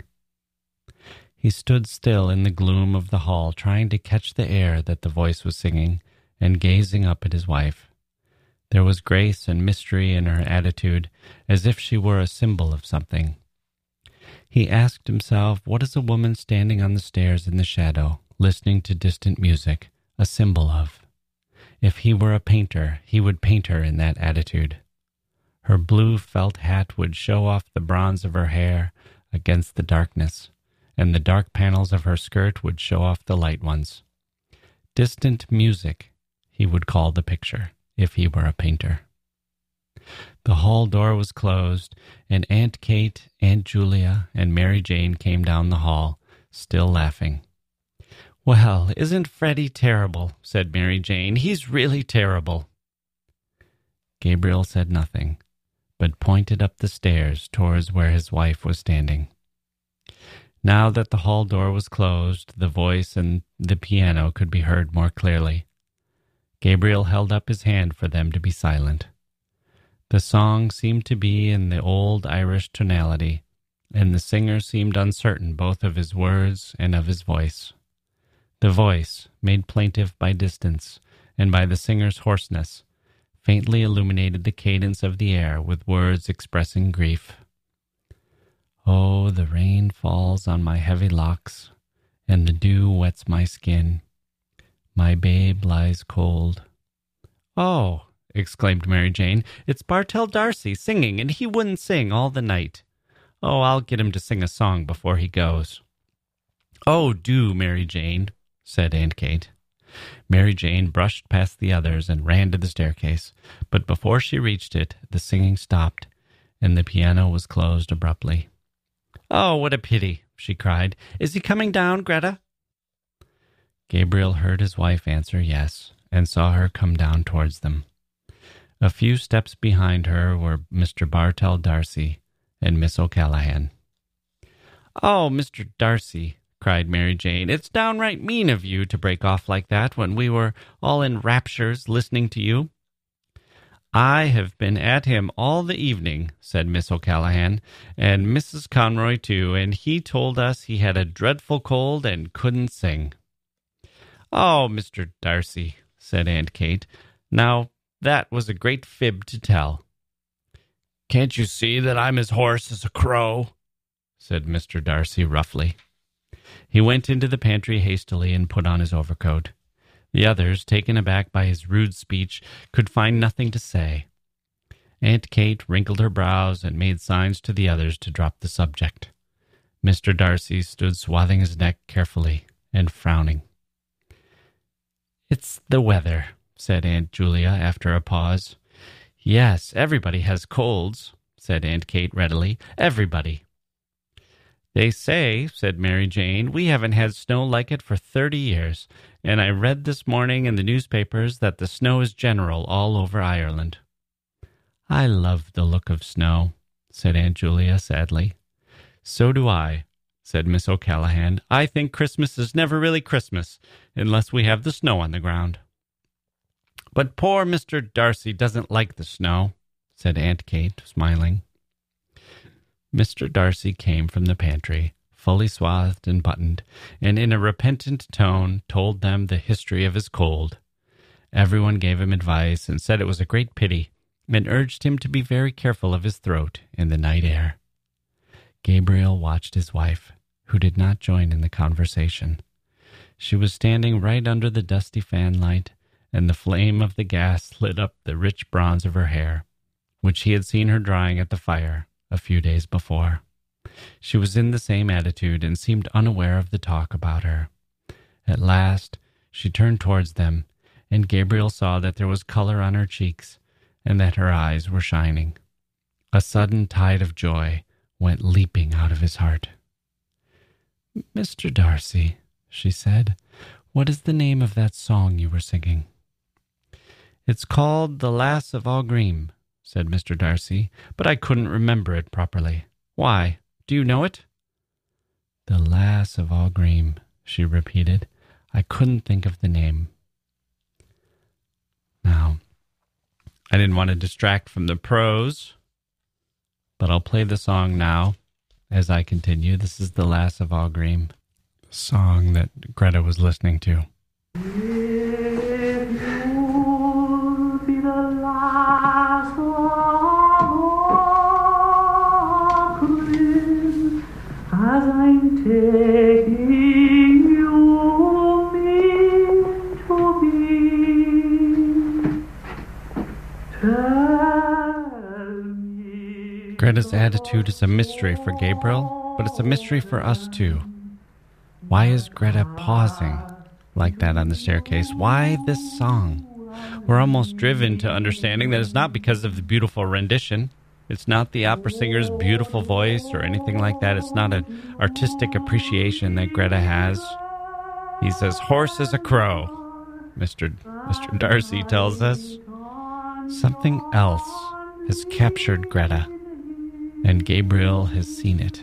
He stood still in the gloom of the hall, trying to catch the air that the voice was singing, and gazing up at his wife. There was grace and mystery in her attitude, as if she were a symbol of something. He asked himself, what is a woman standing on the stairs in the shadow, listening to distant music, a symbol of? If he were a painter, he would paint her in that attitude. Her blue felt hat would show off the bronze of her hair against the darkness, and the dark panels of her skirt would show off the light ones. Distant music, he would call the picture, if he were a painter. The hall door was closed, and Aunt Kate, Aunt Julia, and Mary Jane came down the hall, still laughing. "Well, isn't Freddie terrible?" said Mary Jane. "He's really terrible." Gabriel said nothing, but pointed up the stairs towards where his wife was standing. Now that the hall door was closed, the voice and the piano could be heard more clearly. Gabriel held up his hand for them to be silent. The song seemed to be in the old Irish tonality, and the singer seemed uncertain both of his words and of his voice. The voice, made plaintive by distance and by the singer's hoarseness, faintly illuminated the cadence of the air with words expressing grief. "Oh, the rain falls on my heavy locks, and the dew wets my skin. My babe lies cold." "Oh," exclaimed Mary Jane, "it's Bartell D'Arcy singing, and he wouldn't sing all the night. Oh, I'll get him to sing a song before he goes." "Oh, do, Mary Jane," said Aunt Kate. Mary Jane brushed past the others and ran to the staircase, but before she reached it, the singing stopped, and the piano was closed abruptly. "Oh, what a pity," she cried. "Is he coming down, Greta?" Gabriel heard his wife answer yes, and saw her come down towards them. A few steps behind her were Mister Bartell D'Arcy and Miss O'Callaghan. "Oh, Mister D'Arcy," cried Mary Jane, "it's downright mean of you to break off like that when we were all in raptures listening to you." "I have been at him all the evening," said Miss O'Callaghan, "and Missus Conroy too, and he told us he had a dreadful cold and couldn't sing." "Oh, Mister D'Arcy," said Aunt Kate, "now that was a great fib to tell." "Can't you see that I'm as hoarse as a crow?" said Mister D'Arcy roughly. He went into the pantry hastily and put on his overcoat. The others, taken aback by his rude speech, could find nothing to say. Aunt Kate wrinkled her brows and made signs to the others to drop the subject. Mister D'Arcy stood swathing his neck carefully and frowning. "It's the weather," said Aunt Julia after a pause. "Yes, everybody has colds," said Aunt Kate readily. "Everybody." "They say," said Mary Jane, "we haven't had snow like it for thirty years, and I read this morning in the newspapers that the snow is general all over Ireland." "I love the look of snow," said Aunt Julia sadly. "So do I," said Miss O'Callahan. "I think Christmas is never really Christmas unless we have the snow on the ground." "But poor Mister Darcy doesn't like the snow," said Aunt Kate, smiling. Mister Darcy came from the pantry, fully swathed and buttoned, and in a repentant tone told them the history of his cold. Everyone gave him advice and said it was a great pity, and urged him to be very careful of his throat in the night air. Gabriel watched his wife, who did not join in the conversation. She was standing right under the dusty fanlight, and the flame of the gas lit up the rich bronze of her hair, which he had seen her drying at the fire a few days before. She was in the same attitude and seemed unaware of the talk about her. At last she turned towards them, and Gabriel saw that there was color on her cheeks and that her eyes were shining. A sudden tide of joy went leaping out of his heart. "Mister Darcy," she said, "what is the name of that song you were singing?" "It's called The Lass of Aughrim," said Mister Darcy, "but I couldn't remember it properly. Why, do you know it?" "The Lass of Aughrim," she repeated. "I couldn't think of the name." Now, I didn't want to distract from the prose, but I'll play the song now as I continue. This is The Lass of Aughrim, the song that Greta was listening to. As I'm taking you mean to be, tell me. Greta's attitude is a mystery for Gabriel, but it's a mystery for us too. Why is Greta pausing like that on the staircase? Why this song? We're almost driven to understanding that it's not because of the beautiful rendition. It's not the opera singer's beautiful voice or anything like that. It's not an artistic appreciation that Greta has. He's as hoarse as a crow, Mister Mister Darcy tells us. Something else has captured Greta, and Gabriel has seen it.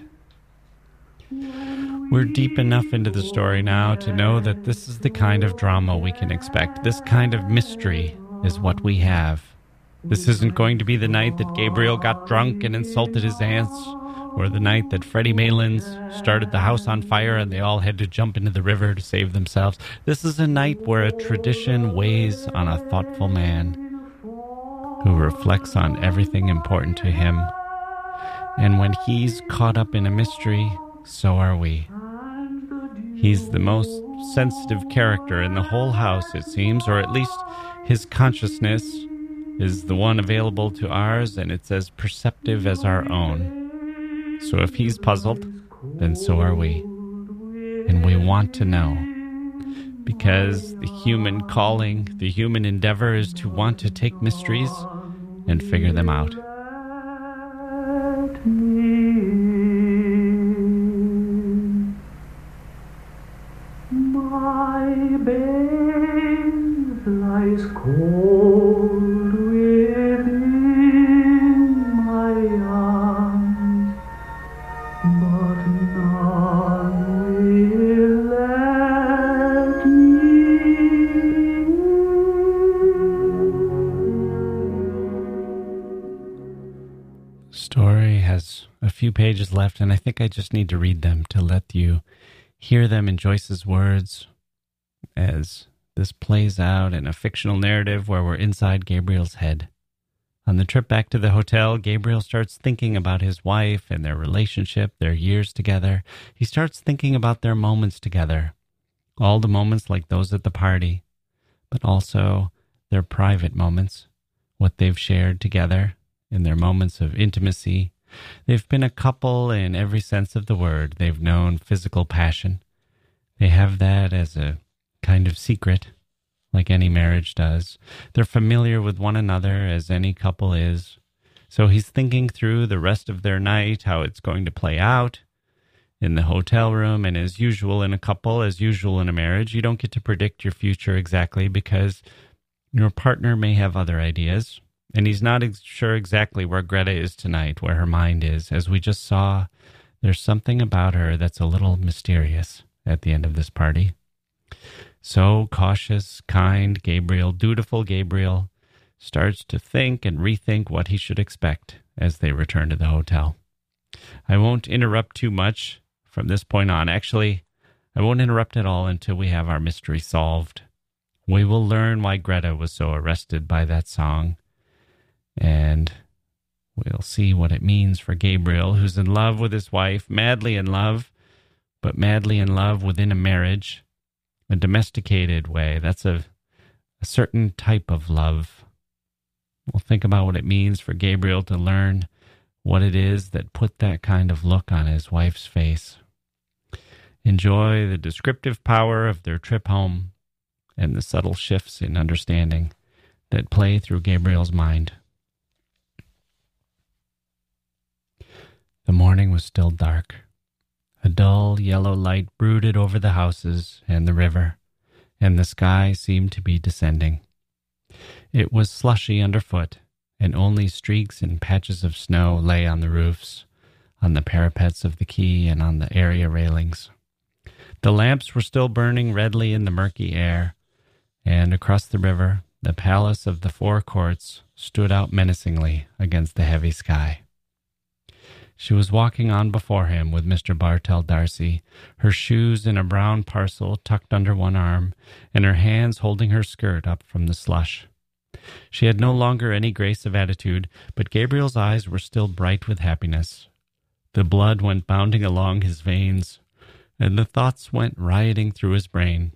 We're deep enough into the story now to know that this is the kind of drama we can expect. This kind of mystery is what we have. This isn't going to be the night that Gabriel got drunk and insulted his aunts, or the night that Freddie Malins started the house on fire and they all had to jump into the river to save themselves. This is a night where a tradition weighs on a thoughtful man who reflects on everything important to him. And when he's caught up in a mystery, so are we. He's the most sensitive character in the whole house, it seems, or at least his consciousness is the one available to ours, and it's as perceptive as our own. So if he's puzzled, then so are we. And we want to know, because the human calling, the human endeavor is to want to take mysteries and figure them out. My babe lies cold within my arms, but none will let me. The story has a few pages left, and I think I just need to read them to let you hear them in Joyce's words as this plays out in a fictional narrative where we're inside Gabriel's head. On the trip back to the hotel, Gabriel starts thinking about his wife and their relationship, their years together. He starts thinking about their moments together, all the moments like those at the party, but also their private moments, what they've shared together in their moments of intimacy. They've been a couple in every sense of the word. They've known physical passion. They have that as a kind of secret, like any marriage does. They're familiar with one another as any couple is. So he's thinking through the rest of their night, how it's going to play out. in the hotel room, and as usual in a couple, as usual in a marriage, you don't get to predict your future exactly because your partner may have other ideas, and he's not ex- sure exactly where Greta is tonight, where her mind is. As we just saw, there's something about her that's a little mysterious at the end of this party. So cautious, kind Gabriel, dutiful Gabriel, starts to think and rethink what he should expect as they return to the hotel. I won't interrupt too much from this point on. Actually, I won't interrupt at all until we have our mystery solved. We will learn why Greta was so arrested by that song, and we'll see what it means for Gabriel, who's in love with his wife, madly in love, but madly in love within a marriage, a domesticated way. That's a, a certain type of love. We'll think about what it means for Gabriel to learn what it is that put that kind of look on his wife's face. Enjoy the descriptive power of their trip home and the subtle shifts in understanding that play through Gabriel's mind. The morning was still dark. A dull yellow light brooded over the houses and the river, and the sky seemed to be descending. It was slushy underfoot, and only streaks and patches of snow lay on the roofs, on the parapets of the quay, and on the area railings. The lamps were still burning redly in the murky air, and across the river, the palace of the Four Courts stood out menacingly against the heavy sky. She was walking on before him with Mister Bartell D'Arcy, her shoes in a brown parcel tucked under one arm, and her hands holding her skirt up from the slush. She had no longer any grace of attitude, but Gabriel's eyes were still bright with happiness. The blood went bounding along his veins, and the thoughts went rioting through his brain.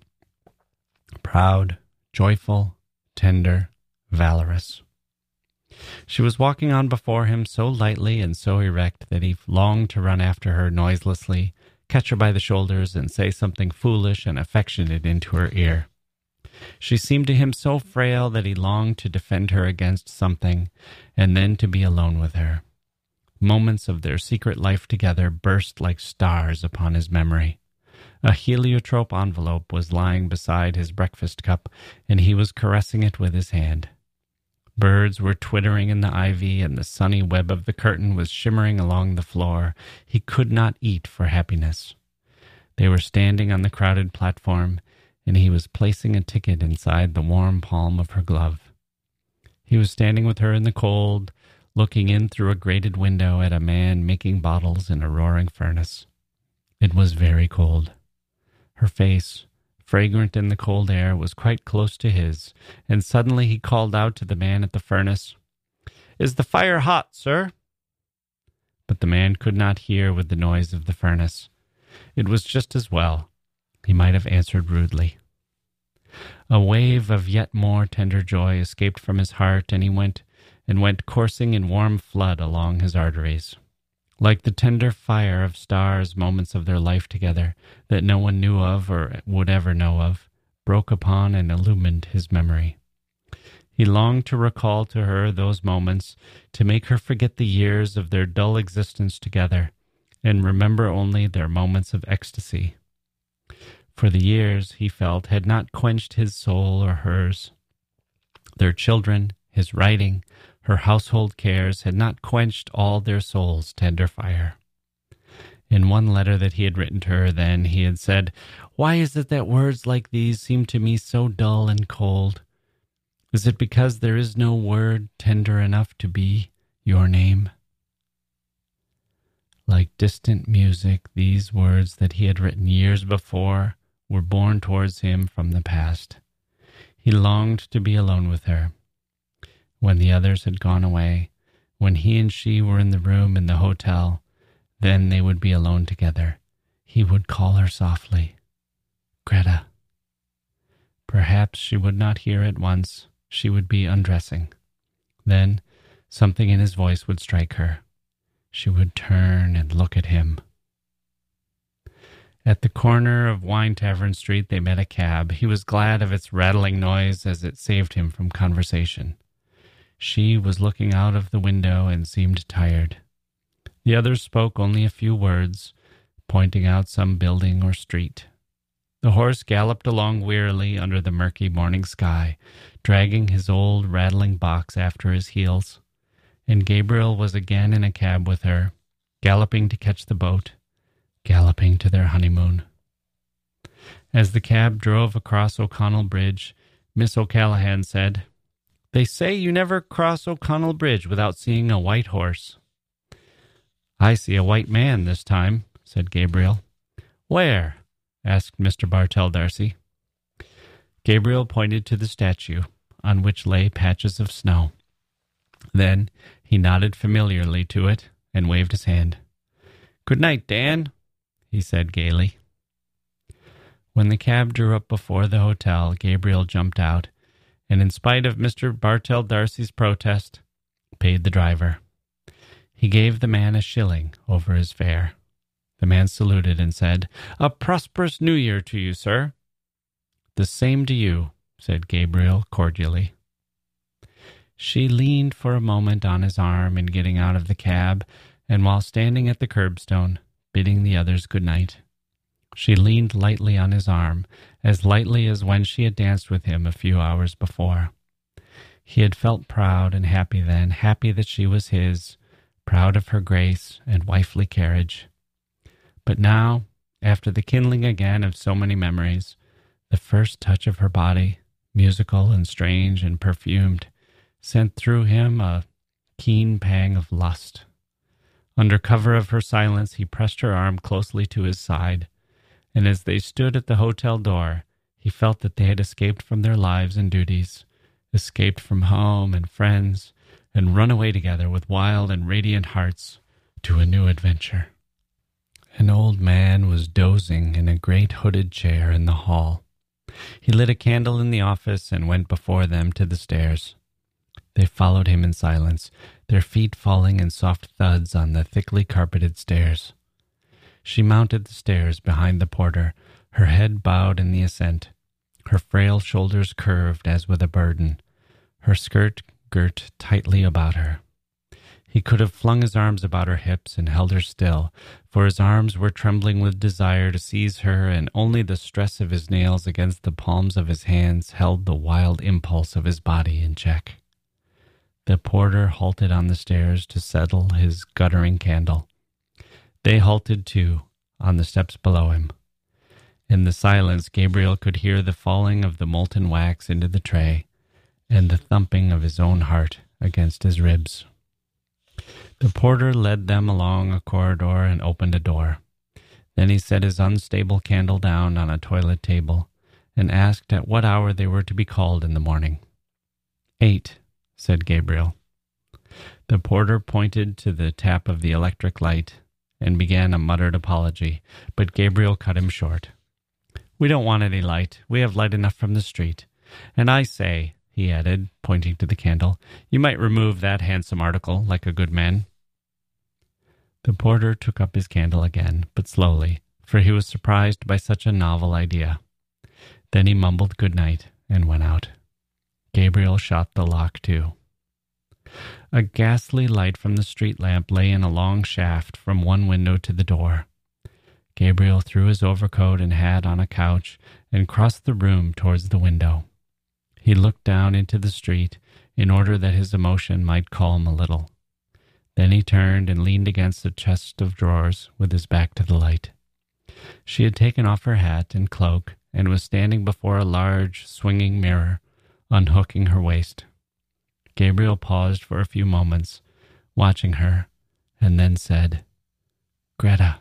Proud, joyful, tender, valorous. She was walking on before him so lightly and so erect that he longed to run after her noiselessly, catch her by the shoulders, and say something foolish and affectionate into her ear. She seemed to him so frail that he longed to defend her against something, and then to be alone with her. Moments of their secret life together burst like stars upon his memory. A heliotrope envelope was lying beside his breakfast cup, and he was caressing it with his hand. Birds were twittering in the ivy, and the sunny web of the curtain was shimmering along the floor. He could not eat for happiness. They were standing on the crowded platform, and he was placing a ticket inside the warm palm of her glove. He was standing with her in the cold, looking in through a grated window at a man making bottles in a roaring furnace. It was very cold. Her face, fragrant in the cold air, was quite close to his, and suddenly he called out to the man at the furnace, "Is the fire hot, sir?" But the man could not hear with the noise of the furnace. It was just as well. He might have answered rudely. A wave of yet more tender joy escaped from his heart, and he went and went coursing in warm flood along his arteries. Like the tender fire of stars, moments of their life together that no one knew of or would ever know of, broke upon and illumined his memory. He longed to recall to her those moments, to make her forget the years of their dull existence together, and remember only their moments of ecstasy. For the years, he felt, had not quenched his soul or hers. Their children, his writing, her household cares had not quenched all their souls' tender fire. In one letter that he had written to her then, he had said, "Why is it that words like these seem to me so dull and cold? Is it because there is no word tender enough to be your name?" Like distant music, these words that he had written years before were borne towards him from the past. He longed to be alone with her. When the others had gone away, when he and she were in the room in the hotel, then they would be alone together. He would call her softly, "Greta." Perhaps she would not hear at once. She would be undressing. Then something in his voice would strike her. She would turn and look at him. At the corner of Wine Tavern Street, they met a cab. He was glad of its rattling noise as it saved him from conversation. She was looking out of the window and seemed tired. The others spoke only a few words, pointing out some building or street. The horse galloped along wearily under the murky morning sky, dragging his old rattling box after his heels, and Gabriel was again in a cab with her, galloping to catch the boat, galloping to their honeymoon. As the cab drove across O'Connell Bridge, Miss O'Callaghan said, "They say you never cross O'Connell Bridge without seeing a white horse." "I see a white man this time," said Gabriel. "Where?" asked Mister Bartell D'Arcy. Gabriel pointed to the statue, on which lay patches of snow. Then he nodded familiarly to it and waved his hand. "Good night, Dan," he said gaily. When the cab drew up before the hotel, Gabriel jumped out, and in spite of Mister Bartell D'Arcy's protest, paid the driver. He gave the man a shilling over his fare. The man saluted and said, "A prosperous New Year to you, sir." "The same to you," said Gabriel cordially. She leaned for a moment on his arm in getting out of the cab, and while standing at the curbstone, bidding the others good night, she leaned lightly on his arm, as lightly as when she had danced with him a few hours before. He had felt proud and happy then, happy that she was his, proud of her grace and wifely carriage. But now, after the kindling again of so many memories, the first touch of her body, musical and strange and perfumed, sent through him a keen pang of lust. Under cover of her silence, he pressed her arm closely to his side, and as they stood at the hotel door, he felt that they had escaped from their lives and duties, escaped from home and friends, and run away together with wild and radiant hearts to a new adventure. An old man was dozing in a great hooded chair in the hall. He lit a candle in the office and went before them to the stairs. They followed him in silence, their feet falling in soft thuds on the thickly carpeted stairs. She mounted the stairs behind the porter, her head bowed in the ascent, her frail shoulders curved as with a burden, her skirt girt tightly about her. He could have flung his arms about her hips and held her still, for his arms were trembling with desire to seize her, and only the stress of his nails against the palms of his hands held the wild impulse of his body in check. The porter halted on the stairs to settle his guttering candle. They halted, too, on the steps below him. In the silence, Gabriel could hear the falling of the molten wax into the tray and the thumping of his own heart against his ribs. The porter led them along a corridor and opened a door. Then he set his unstable candle down on a toilet table and asked at what hour they were to be called in the morning. Eight, said Gabriel. The porter pointed to the tap of the electric light and began a muttered apology, but Gabriel cut him short. "We don't want any light. We have light enough from the street. And I say," he added, pointing to the candle, "you might remove that handsome article like a good man." The porter took up his candle again, but slowly, for he was surprised by such a novel idea. Then he mumbled good night and went out. Gabriel shot the lock to. A ghastly light from the street lamp lay in a long shaft from one window to the door. Gabriel threw his overcoat and hat on a couch and crossed the room towards the window. He looked down into the street in order that his emotion might calm a little. Then he turned and leaned against a chest of drawers with his back to the light. She had taken off her hat and cloak and was standing before a large, swinging mirror, unhooking her waist. Gabriel paused for a few moments, watching her, and then said, "Greta."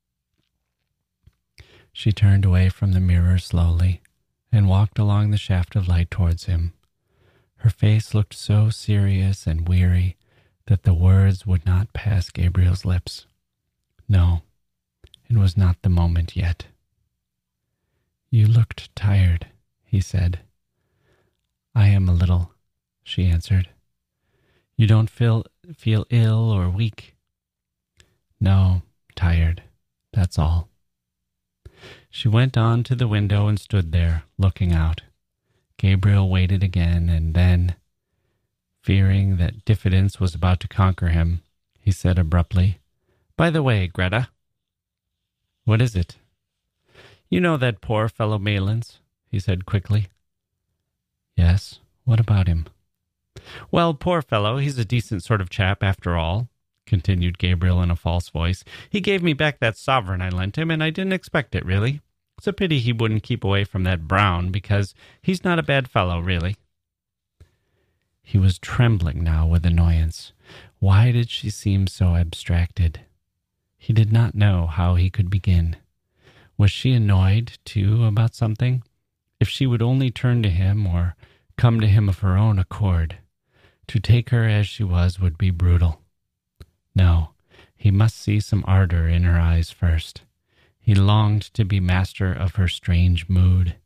She turned away from the mirror slowly and walked along the shaft of light towards him. Her face looked so serious and weary that the words would not pass Gabriel's lips. No, it was not the moment yet. "You looked tired," he said. "I am a little," she answered. "You don't feel feel ill or weak?" "No, tired, that's all." She went on to the window and stood there, looking out. Gabriel waited again, and then, fearing that diffidence was about to conquer him, he said abruptly, "By the way, Greta." What is it? You know that poor fellow Malins, he said quickly. Yes, what about him? Well, poor fellow, he's a decent sort of chap after all, continued Gabriel in a false voice. He gave me back that sovereign I lent him, and I didn't expect it, really. It's a pity he wouldn't keep away from that Brown, because he's not a bad fellow, really. He was trembling now with annoyance. Why did she seem so abstracted? He did not know how he could begin. Was she annoyed, too, about something? If she would only turn to him or come to him of her own accord. To take her as she was would be brutal. No, he must see some ardor in her eyes first. He longed to be master of her strange mood.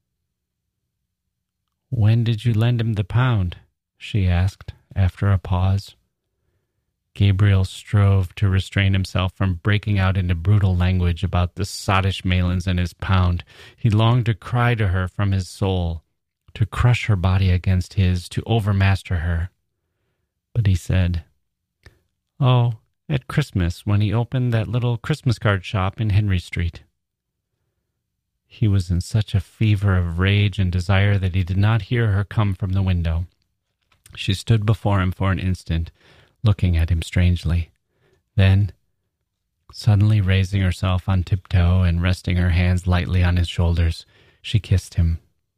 When did you lend him the pound? She asked, after a pause. Gabriel strove to restrain himself from breaking out into brutal language about the sottish Malins and his pound. He longed to cry to her from his soul, to crush her body against his, to overmaster her. But he said, Oh, at Christmas, when he opened that little Christmas card shop in Henry Street. He was in such a fever of rage and desire that he did not hear her come from the window. She stood before him for an instant, looking at him strangely. Then, suddenly raising herself on tiptoe and resting her hands lightly on his shoulders, she kissed him.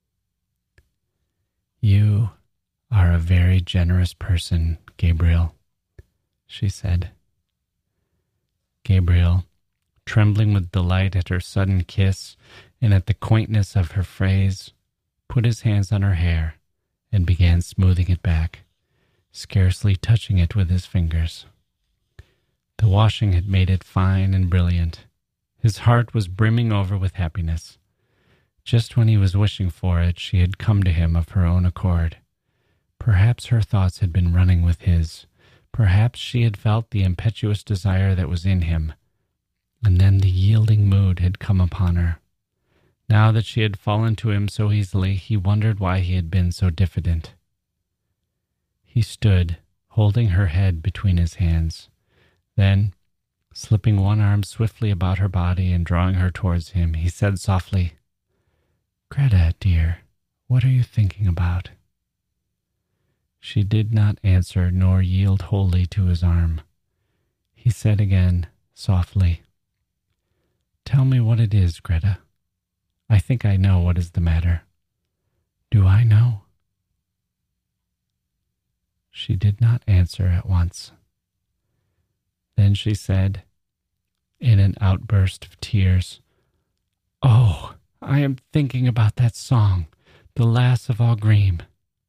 You are a very generous person, Gabriel, she said. Gabriel, trembling with delight at her sudden kiss and at the quaintness of her phrase, put his hands on her hair and began smoothing it back, scarcely touching it with his fingers. The washing had made it fine and brilliant. His heart was brimming over with happiness. Just when he was wishing for it, she had come to him of her own accord. Perhaps her thoughts had been running with his. Perhaps she had felt the impetuous desire that was in him, and then the yielding mood had come upon her. Now that she had fallen to him so easily, he wondered why he had been so diffident. He stood, holding her head between his hands. Then, slipping one arm swiftly about her body and drawing her towards him, he said softly, Greta, dear, what are you thinking about? She did not answer nor yield wholly to his arm. He said again, softly, Tell me what it is, Greta. I think I know what is the matter. Do I know? She did not answer at once. Then she said, in an outburst of tears, Oh, I am thinking about that song, The Lass of Aughrim.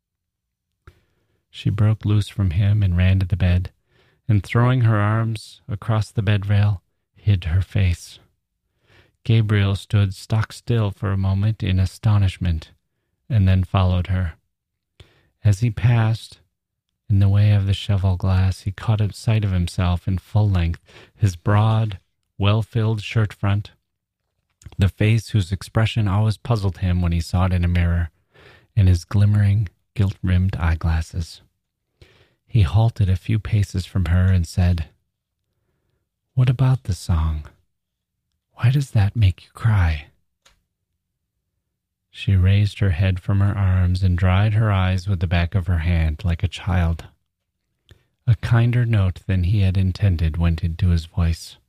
She broke loose from him and ran to the bed, and throwing her arms across the bed rail, hid her face. Gabriel stood stock still for a moment in astonishment, and then followed her. As he passed, in the way of the cheval-glass, he caught a sight of himself in full length, his broad, well-filled shirt front, the face whose expression always puzzled him when he saw it in a mirror, and his glimmering, gilt-rimmed eyeglasses. He halted a few paces from her and said, What about the song? Why does that make you cry? She raised her head from her arms and dried her eyes with the back of her hand like a child. A kinder note than he had intended went into his voice.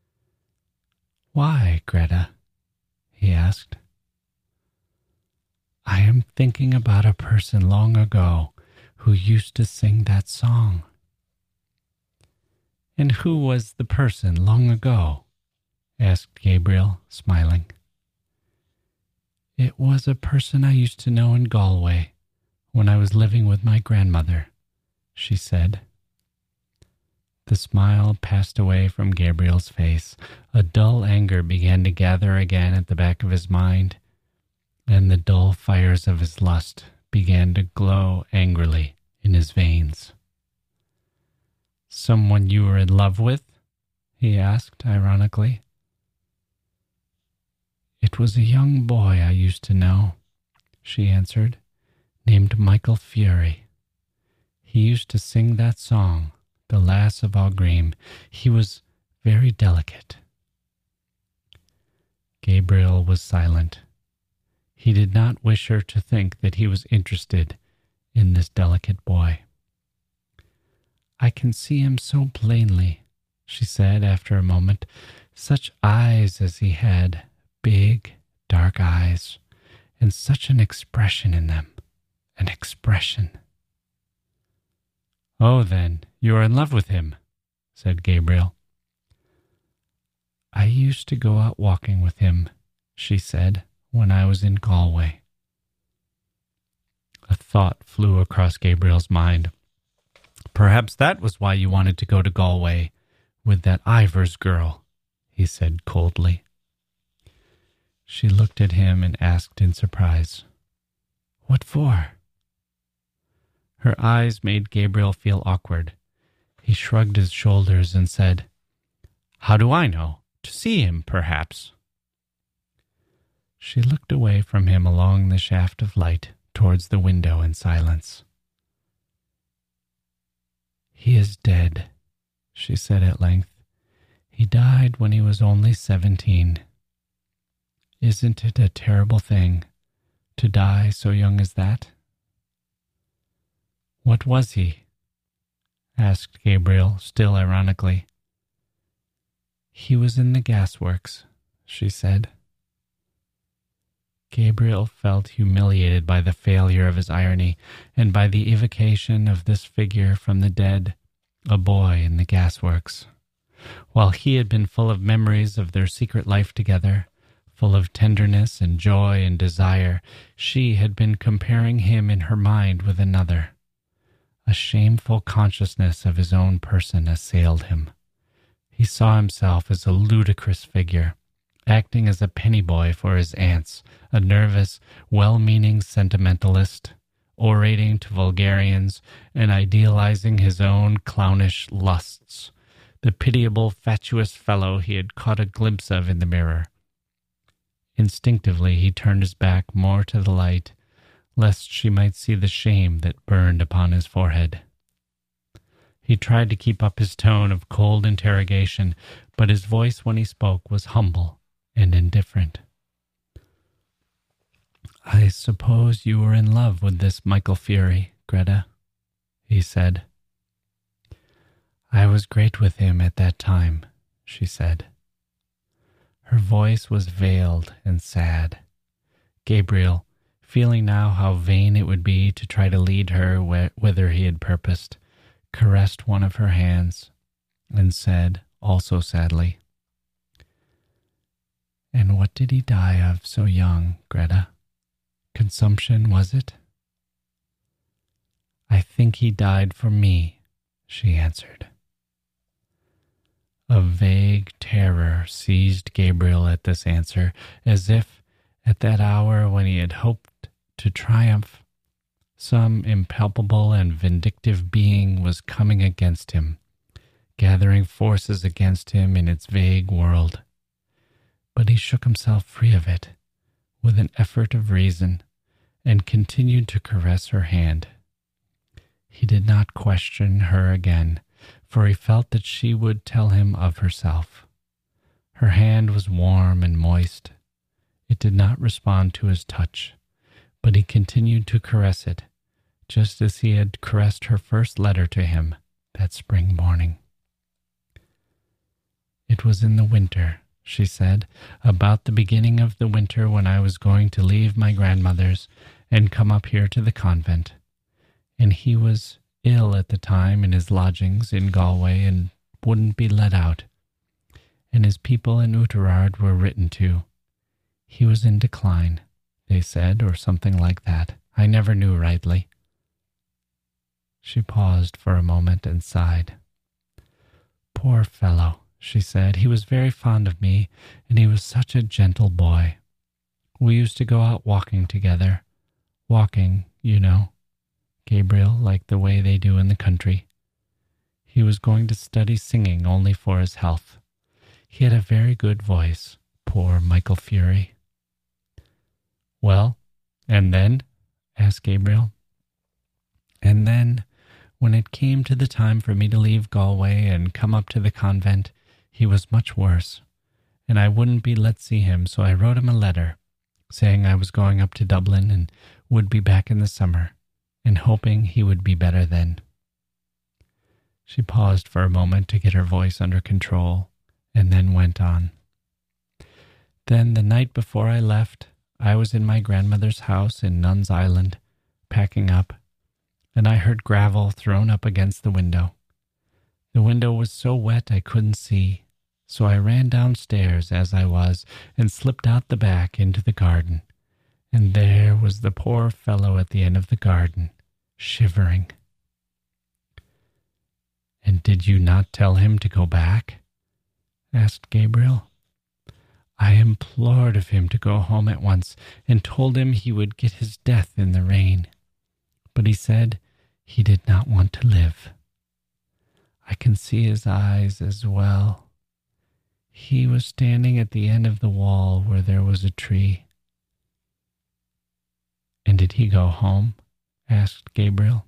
Why, Greta? He asked. I am thinking about a person long ago who used to sing that song. And who was the person long ago? Asked Gabriel, smiling. It was a person I used to know in Galway when I was living with my grandmother, she said. The smile passed away from Gabriel's face. A dull anger began to gather again at the back of his mind, and the dull fires of his lust began to glow angrily in his veins. Someone you were in love with? He asked ironically. It was a young boy I used to know, she answered, named Michael Fury. He used to sing that song, The Lass of Aughrim. He was very delicate. Gabriel was silent. He did not wish her to think that he was interested in this delicate boy. "I can see him so plainly," she said after a moment. "Such eyes as he had, big, dark eyes, and such an expression in them, an expression." "Oh, then, you are in love with him," said Gabriel. "I used to go out walking with him," she said, "when I was in Galway." A thought flew across Gabriel's mind. "Perhaps that was why you wanted to go to Galway with that Ivors girl," he said coldly. She looked at him and asked in surprise, "What for?" Her eyes made Gabriel feel awkward. He shrugged his shoulders and said, "How do I know? To see him, perhaps." She looked away from him along the shaft of light towards the window in silence. "He is dead," she said at length. "He died when he was only seventeen. Isn't it a terrible thing to die so young as that?" "What was he?" asked Gabriel, still ironically. "He was in the gasworks," she said. Gabriel felt humiliated by the failure of his irony and by the evocation of this figure from the dead, a boy in the gasworks. While he had been full of memories of their secret life together, full of tenderness and joy and desire, she had been comparing him in her mind with another. A shameful consciousness of his own person assailed him. He saw himself as a ludicrous figure, acting as a penny boy for his aunts, a nervous, well-meaning sentimentalist, orating to vulgarians and idealizing his own clownish lusts, the pitiable, fatuous fellow he had caught a glimpse of in the mirror. Instinctively he turned his back more to the light, lest she might see the shame that burned upon his forehead. He tried to keep up his tone of cold interrogation, but his voice when he spoke was humble and indifferent. "I suppose you were in love with this Michael Fury, Greta," he said. "I was great with him at that time," she said. Her voice was veiled and sad. Gabriel, feeling now how vain it would be to try to lead her wh- whither he had purposed, caressed one of her hands and said, also sadly, "And what did he die of so young, Greta? Consumption, was it?" "I think he died for me," she answered. A vague terror seized Gabriel at this answer, as if, at that hour when he had hoped to triumph, some impalpable and vindictive being was coming against him, gathering forces against him in its vague world. But he shook himself free of it, with an effort of reason, and continued to caress her hand. He did not question her again, for he felt that she would tell him of herself. Her hand was warm and moist. It did not respond to his touch, but he continued to caress it, just as he had caressed her first letter to him that spring morning. "It was in the winter," she said, "about the beginning of the winter when I was going to leave my grandmother's and come up here to the convent. And he was ill at the time in his lodgings in Galway and wouldn't be let out. And his people in Oughterard were written to. He was in decline, they said, or something like that. I never knew rightly." She paused for a moment and sighed. "Poor fellow," she said. "He was very fond of me, and he was such a gentle boy. We used to go out walking together. Walking, you know, Gabriel, like the way they do in the country. He was going to study singing only for his health. He had a very good voice, poor Michael Fury." "Well, and then?" asked Gabriel. "And then, when it came to the time for me to leave Galway and come up to the convent, he was much worse, and I wouldn't be let see him, so I wrote him a letter saying I was going up to Dublin and would be back in the summer, and hoping he would be better then. She paused for a moment to get her voice under control, and then went on. Then the night before I left, I was in my grandmother's house in Nuns Island, packing up, and I heard gravel thrown up against the window. The window was so wet I couldn't see, so I ran downstairs as I was and slipped out the back into the garden, and there was the poor fellow at the end of the garden, shivering. "And did you not tell him to go back?" asked Gabriel. "I implored of him to go home at once and told him he would get his death in the rain. But he said he did not want to live. I can see his eyes as well. He was standing at the end of the wall where there was a tree." "And did he go home?" asked Gabriel.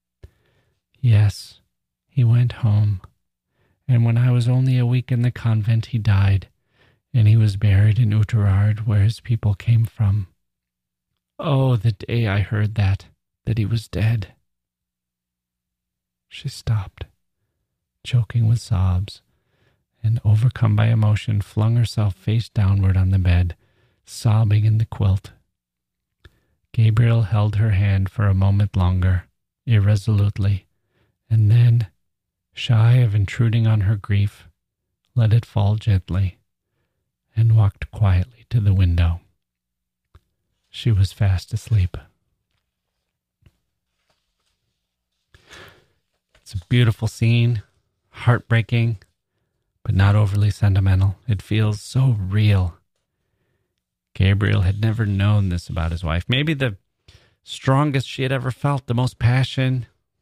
"Yes, he went home. And when I was only a week in the convent, he died, and he was buried in Oughterard, where his people came from. Oh, the day I heard that, that he was dead." She stopped, choking with sobs, and overcome by emotion, flung herself face downward on the bed, sobbing in the quilt. Gabriel held her hand for a moment longer, irresolutely, and then, shy of intruding on her grief, let it fall gently, and walked quietly to the window. She was fast asleep. It's a beautiful scene, heartbreaking, but not overly sentimental. It feels so real. Gabriel had never known this about his wife. Maybe the strongest she had ever felt, the most passion.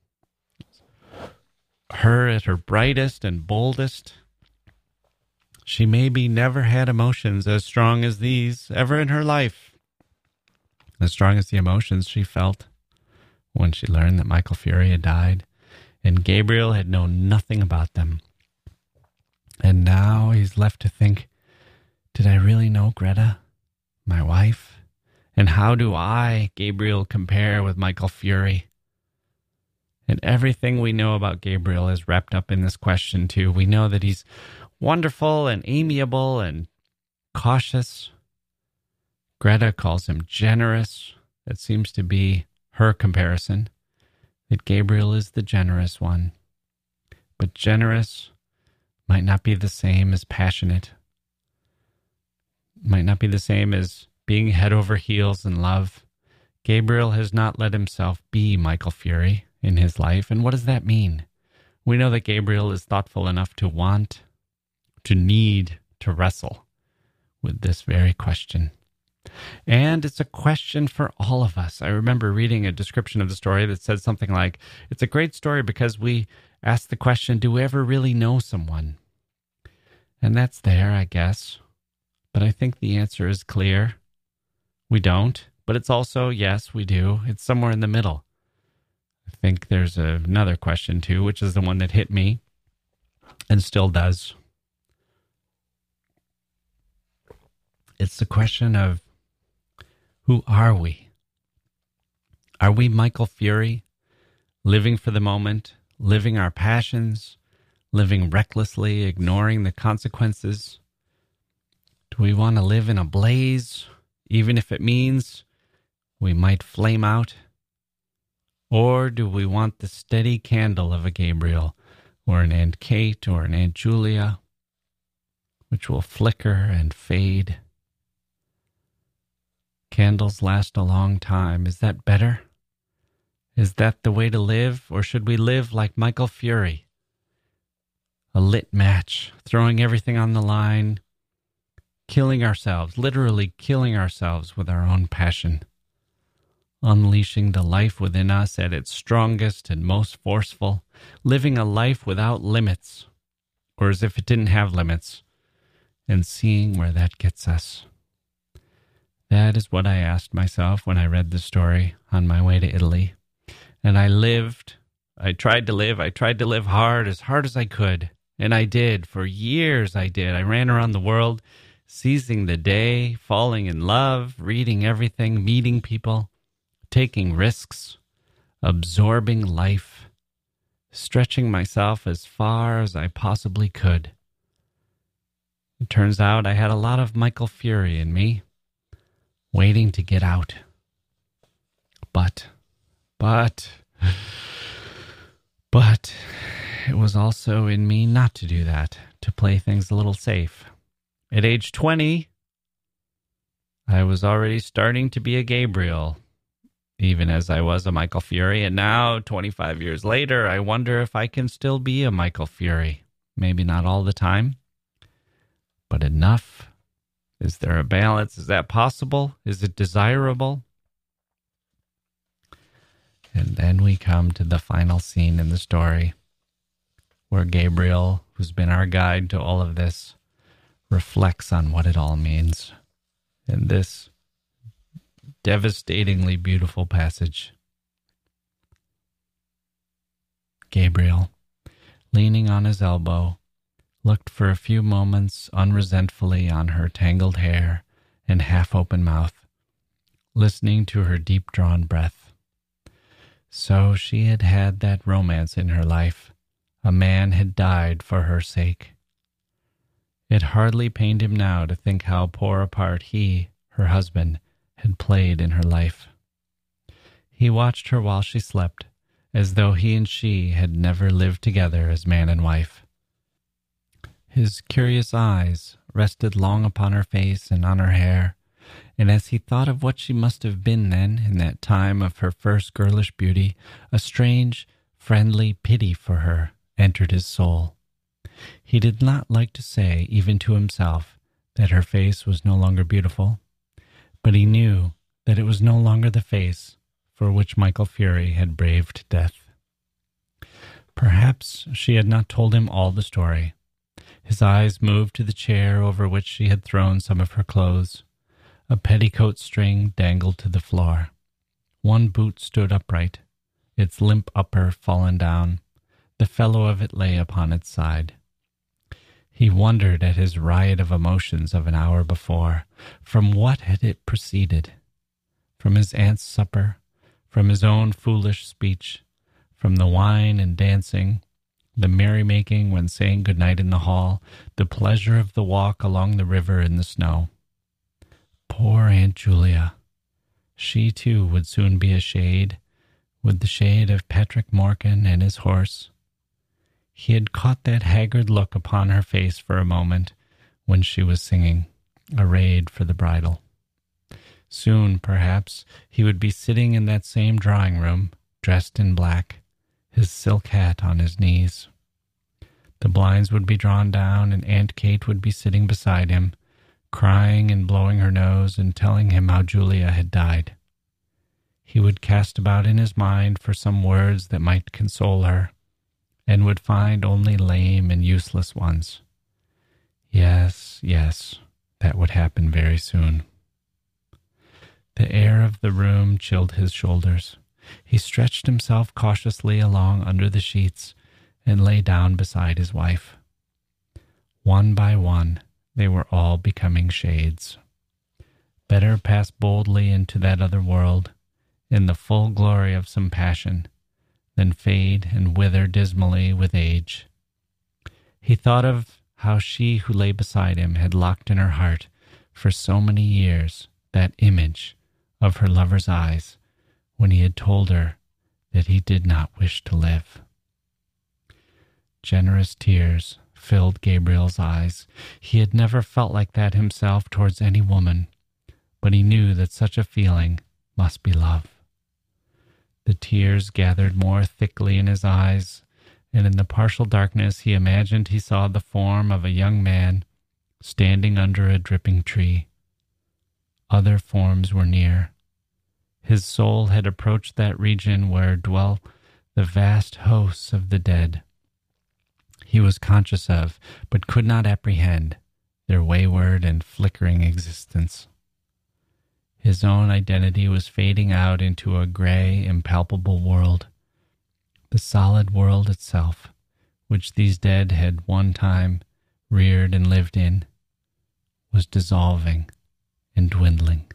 Her at her brightest and boldest. She maybe never had emotions as strong as these ever in her life. As strong as the emotions she felt when she learned that Michael Fury had died, and Gabriel had known nothing about them. And now he's left to think, did I really know Greta, my wife? And how do I, Gabriel, compare with Michael Fury? And everything we know about Gabriel is wrapped up in this question, too. We know that he's wonderful and amiable and cautious. Greta calls him generous. That seems to be her comparison, that Gabriel is the generous one. But generous might not be the same as passionate. Might not be the same as being head over heels in love. Gabriel has not let himself be Michael Fury in his life. And what does that mean? We know that Gabriel is thoughtful enough to want, to need, to wrestle with this very question. And it's a question for all of us. I remember reading a description of the story that said something like, it's a great story because we ask the question, do we ever really know someone? And that's there, I guess. But I think the answer is clear. We don't. But it's also, yes, we do. It's somewhere in the middle. I think there's a, another question, too, which is the one that hit me and still does. It's the question of, who are we? Are we Michael Fury, living for the moment, living our passions, living recklessly, ignoring the consequences? Do we want to live in a blaze, even if it means we might flame out? Or do we want the steady candle of a Gabriel, or an Aunt Kate, or an Aunt Julia, which will flicker and fade? Candles last a long time. Is that better? Is that the way to live? Or should we live like Michael Fury? A lit match, throwing everything on the line, killing ourselves, literally killing ourselves with our own passion, unleashing the life within us at its strongest and most forceful, living a life without limits, or as if it didn't have limits, and seeing where that gets us. That is what I asked myself when I read the story on my way to Italy. And I lived, I tried to live, I tried to live hard, as hard as I could. And I did, for years I did. I ran around the world seizing the day, falling in love, reading everything, meeting people, taking risks, absorbing life, stretching myself as far as I possibly could. It turns out I had a lot of Michael Fury in me, waiting to get out. But, but, but, it was also in me not to do that, to play things a little safe. At age twenty, I was already starting to be a Gabriel, even as I was a Michael Fury. And now, twenty-five years later, I wonder if I can still be a Michael Fury. Maybe not all the time, but enough. Is there a balance? Is that possible? Is it desirable? And then we come to the final scene in the story, where Gabriel, who's been our guide to all of this, reflects on what it all means in this devastatingly beautiful passage. Gabriel, leaning on his elbow, looked for a few moments unresentfully on her tangled hair and half-open mouth, listening to her deep-drawn breath. So she had had that romance in her life. A man had died for her sake. It hardly pained him now to think how poor a part he, her husband, had played in her life. He watched her while she slept, as though he and she had never lived together as man and wife. His curious eyes rested long upon her face and on her hair, and as he thought of what she must have been then, in that time of her first girlish beauty, a strange, friendly pity for her entered his soul. He did not like to say, even to himself, that her face was no longer beautiful, but he knew that it was no longer the face for which Michael Fury had braved death. Perhaps she had not told him all the story. His eyes moved to the chair over which she had thrown some of her clothes. A petticoat string dangled to the floor. One boot stood upright, its limp upper fallen down. The fellow of it lay upon its side. He wondered at his riot of emotions of an hour before. From what had it proceeded? From his aunt's supper, from his own foolish speech, from the wine and dancing, the merrymaking when saying good night in the hall, the pleasure of the walk along the river in the snow. Poor Aunt Julia. She, too, would soon be a shade, with the shade of Patrick Morkan and his horse. He had caught that haggard look upon her face for a moment when she was singing, arrayed for the bridal. Soon, perhaps, he would be sitting in that same drawing-room, dressed in black, his silk hat on his knees. The blinds would be drawn down, and Aunt Kate would be sitting beside him, crying and blowing her nose and telling him how Julia had died. He would cast about in his mind for some words that might console her, and would find only lame and useless ones. Yes, yes, that would happen very soon. The air of the room chilled his shoulders. He stretched himself cautiously along under the sheets and lay down beside his wife. One by one, they were all becoming shades. Better pass boldly into that other world, in the full glory of some passion, than fade and wither dismally with age. He thought of how she who lay beside him had locked in her heart for so many years that image of her lover's eyes when he had told her that he did not wish to live. Generous tears filled Gabriel's eyes. He had never felt like that himself towards any woman, but he knew that such a feeling must be love. The tears gathered more thickly in his eyes, and in the partial darkness he imagined he saw the form of a young man standing under a dripping tree. Other forms were near. His soul had approached that region where dwell the vast hosts of the dead. He was conscious of, but could not apprehend, their wayward and flickering existence. His own identity was fading out into a gray, impalpable world. The solid world itself, which these dead had one time reared and lived in, was dissolving and dwindling.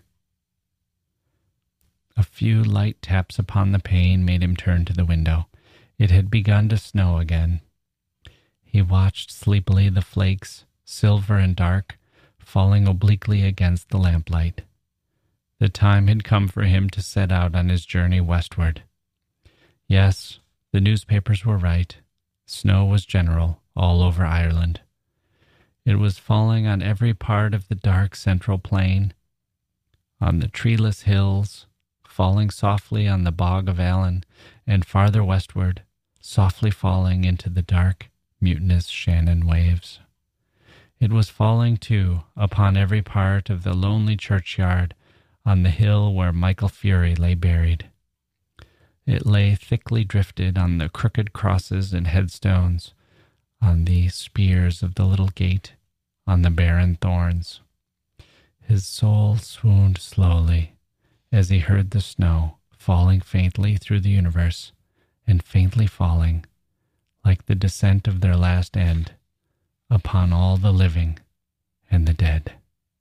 A few light taps upon the pane made him turn to the window. It had begun to snow again. He watched sleepily the flakes, silver and dark, falling obliquely against the lamplight. The time had come for him to set out on his journey westward. Yes, the newspapers were right. Snow was general all over Ireland. It was falling on every part of the dark central plain, on the treeless hills, falling softly on the bog of Allen, and farther westward, softly falling into the dark, mutinous Shannon waves. It was falling, too, upon every part of the lonely churchyard on the hill where Michael Fury lay buried. It lay thickly drifted on the crooked crosses and headstones, on the spears of the little gate, on the barren thorns. His soul swooned slowly as he heard the snow falling faintly through the universe, and faintly falling, like the descent of their last end, upon all the living and the dead.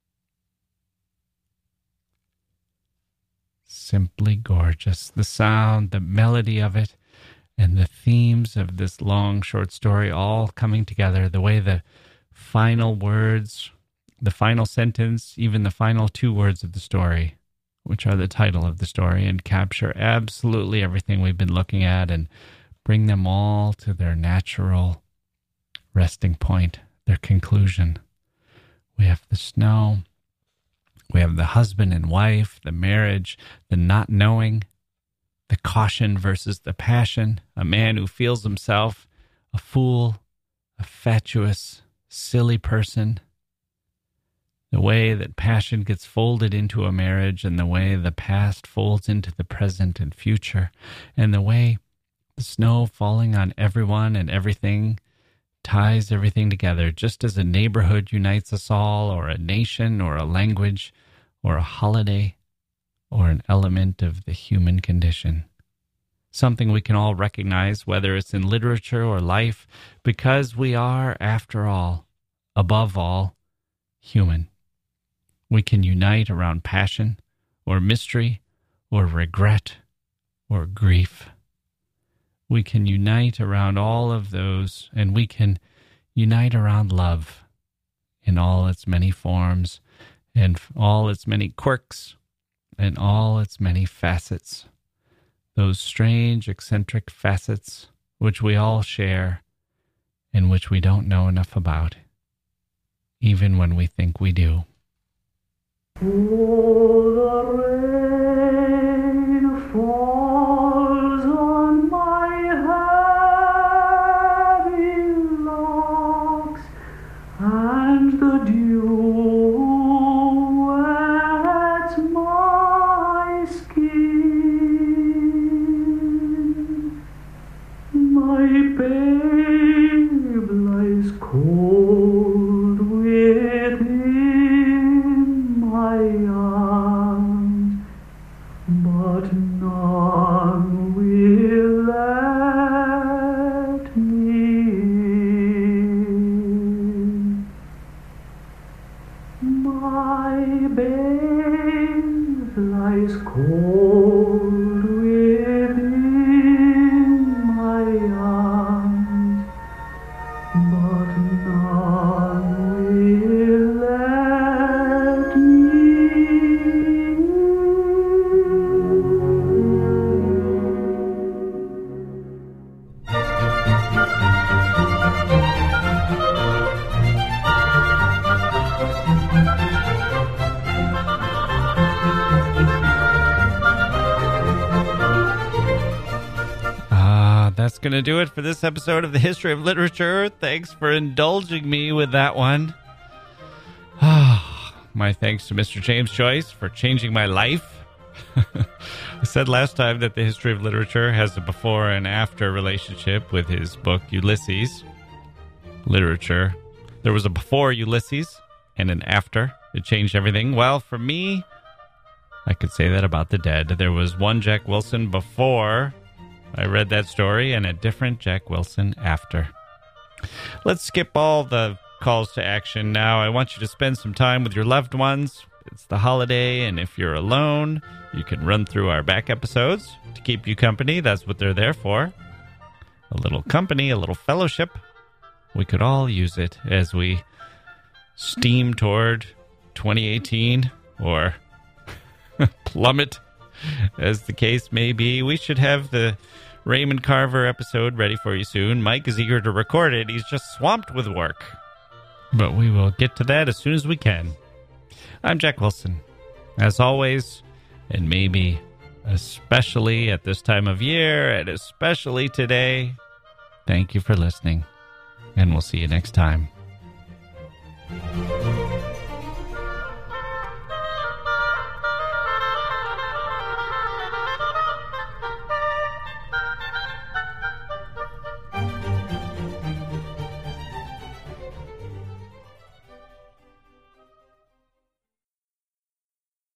Simply gorgeous. The sound, the melody of it, and the themes of this long short story all coming together, the way the final words, the final sentence, even the final two words of the story, which are the title of the story, and capture absolutely everything we've been looking at and bring them all to their natural resting point, their conclusion. We have the snow, we have the husband and wife, the marriage, the not knowing, the caution versus the passion, a man who feels himself a fool, a fatuous, silly person, the way that passion gets folded into a marriage, and the way the past folds into the present and future, and the way the snow falling on everyone and everything ties everything together, just as a neighborhood unites us all, or a nation, or a language, or a holiday, or an element of the human condition. Something we can all recognize, whether it's in literature or life, because we are, after all, above all, human. We can unite around passion, or mystery, or regret, or grief. We can unite around all of those, and we can unite around love in all its many forms, and all its many quirks, and all its many facets. Those strange, eccentric facets which we all share, and which we don't know enough about, even when we think we do. Oh, the rain falls on my heavy locks, and the dew wets my skin. My babe lies cold within my arms, but none will let me in. My babe lies cold within my arms, but none will let me in. Ah, that's going to do it for this episode of the History of Literature. Thanks for indulging me with that one. Ah, my thanks to Mister James Joyce for changing my life. I said last time that the History of Literature has a before and after relationship with his book Ulysses. Literature. There was a before Ulysses and an after. It changed everything. Well, for me, I could say that about the dead. There was one Jack Wilson before I read that story and a different Jack Wilson after. Let's skip all the calls to action now. I want you to spend some time with your loved ones. It's the holiday, and if you're alone, you can run through our back episodes to keep you company. That's what they're there for. A little company, a little fellowship. We could all use it as we steam toward twenty eighteen, or plummet, as the case may be. We should have the Raymond Carver episode ready for you soon. Mike is eager to record it. He's just swamped with work. But we will get to that as soon as we can. I'm Jack Wilson. As always, and maybe especially at this time of year, and especially today, thank you for listening, and we'll see you next time.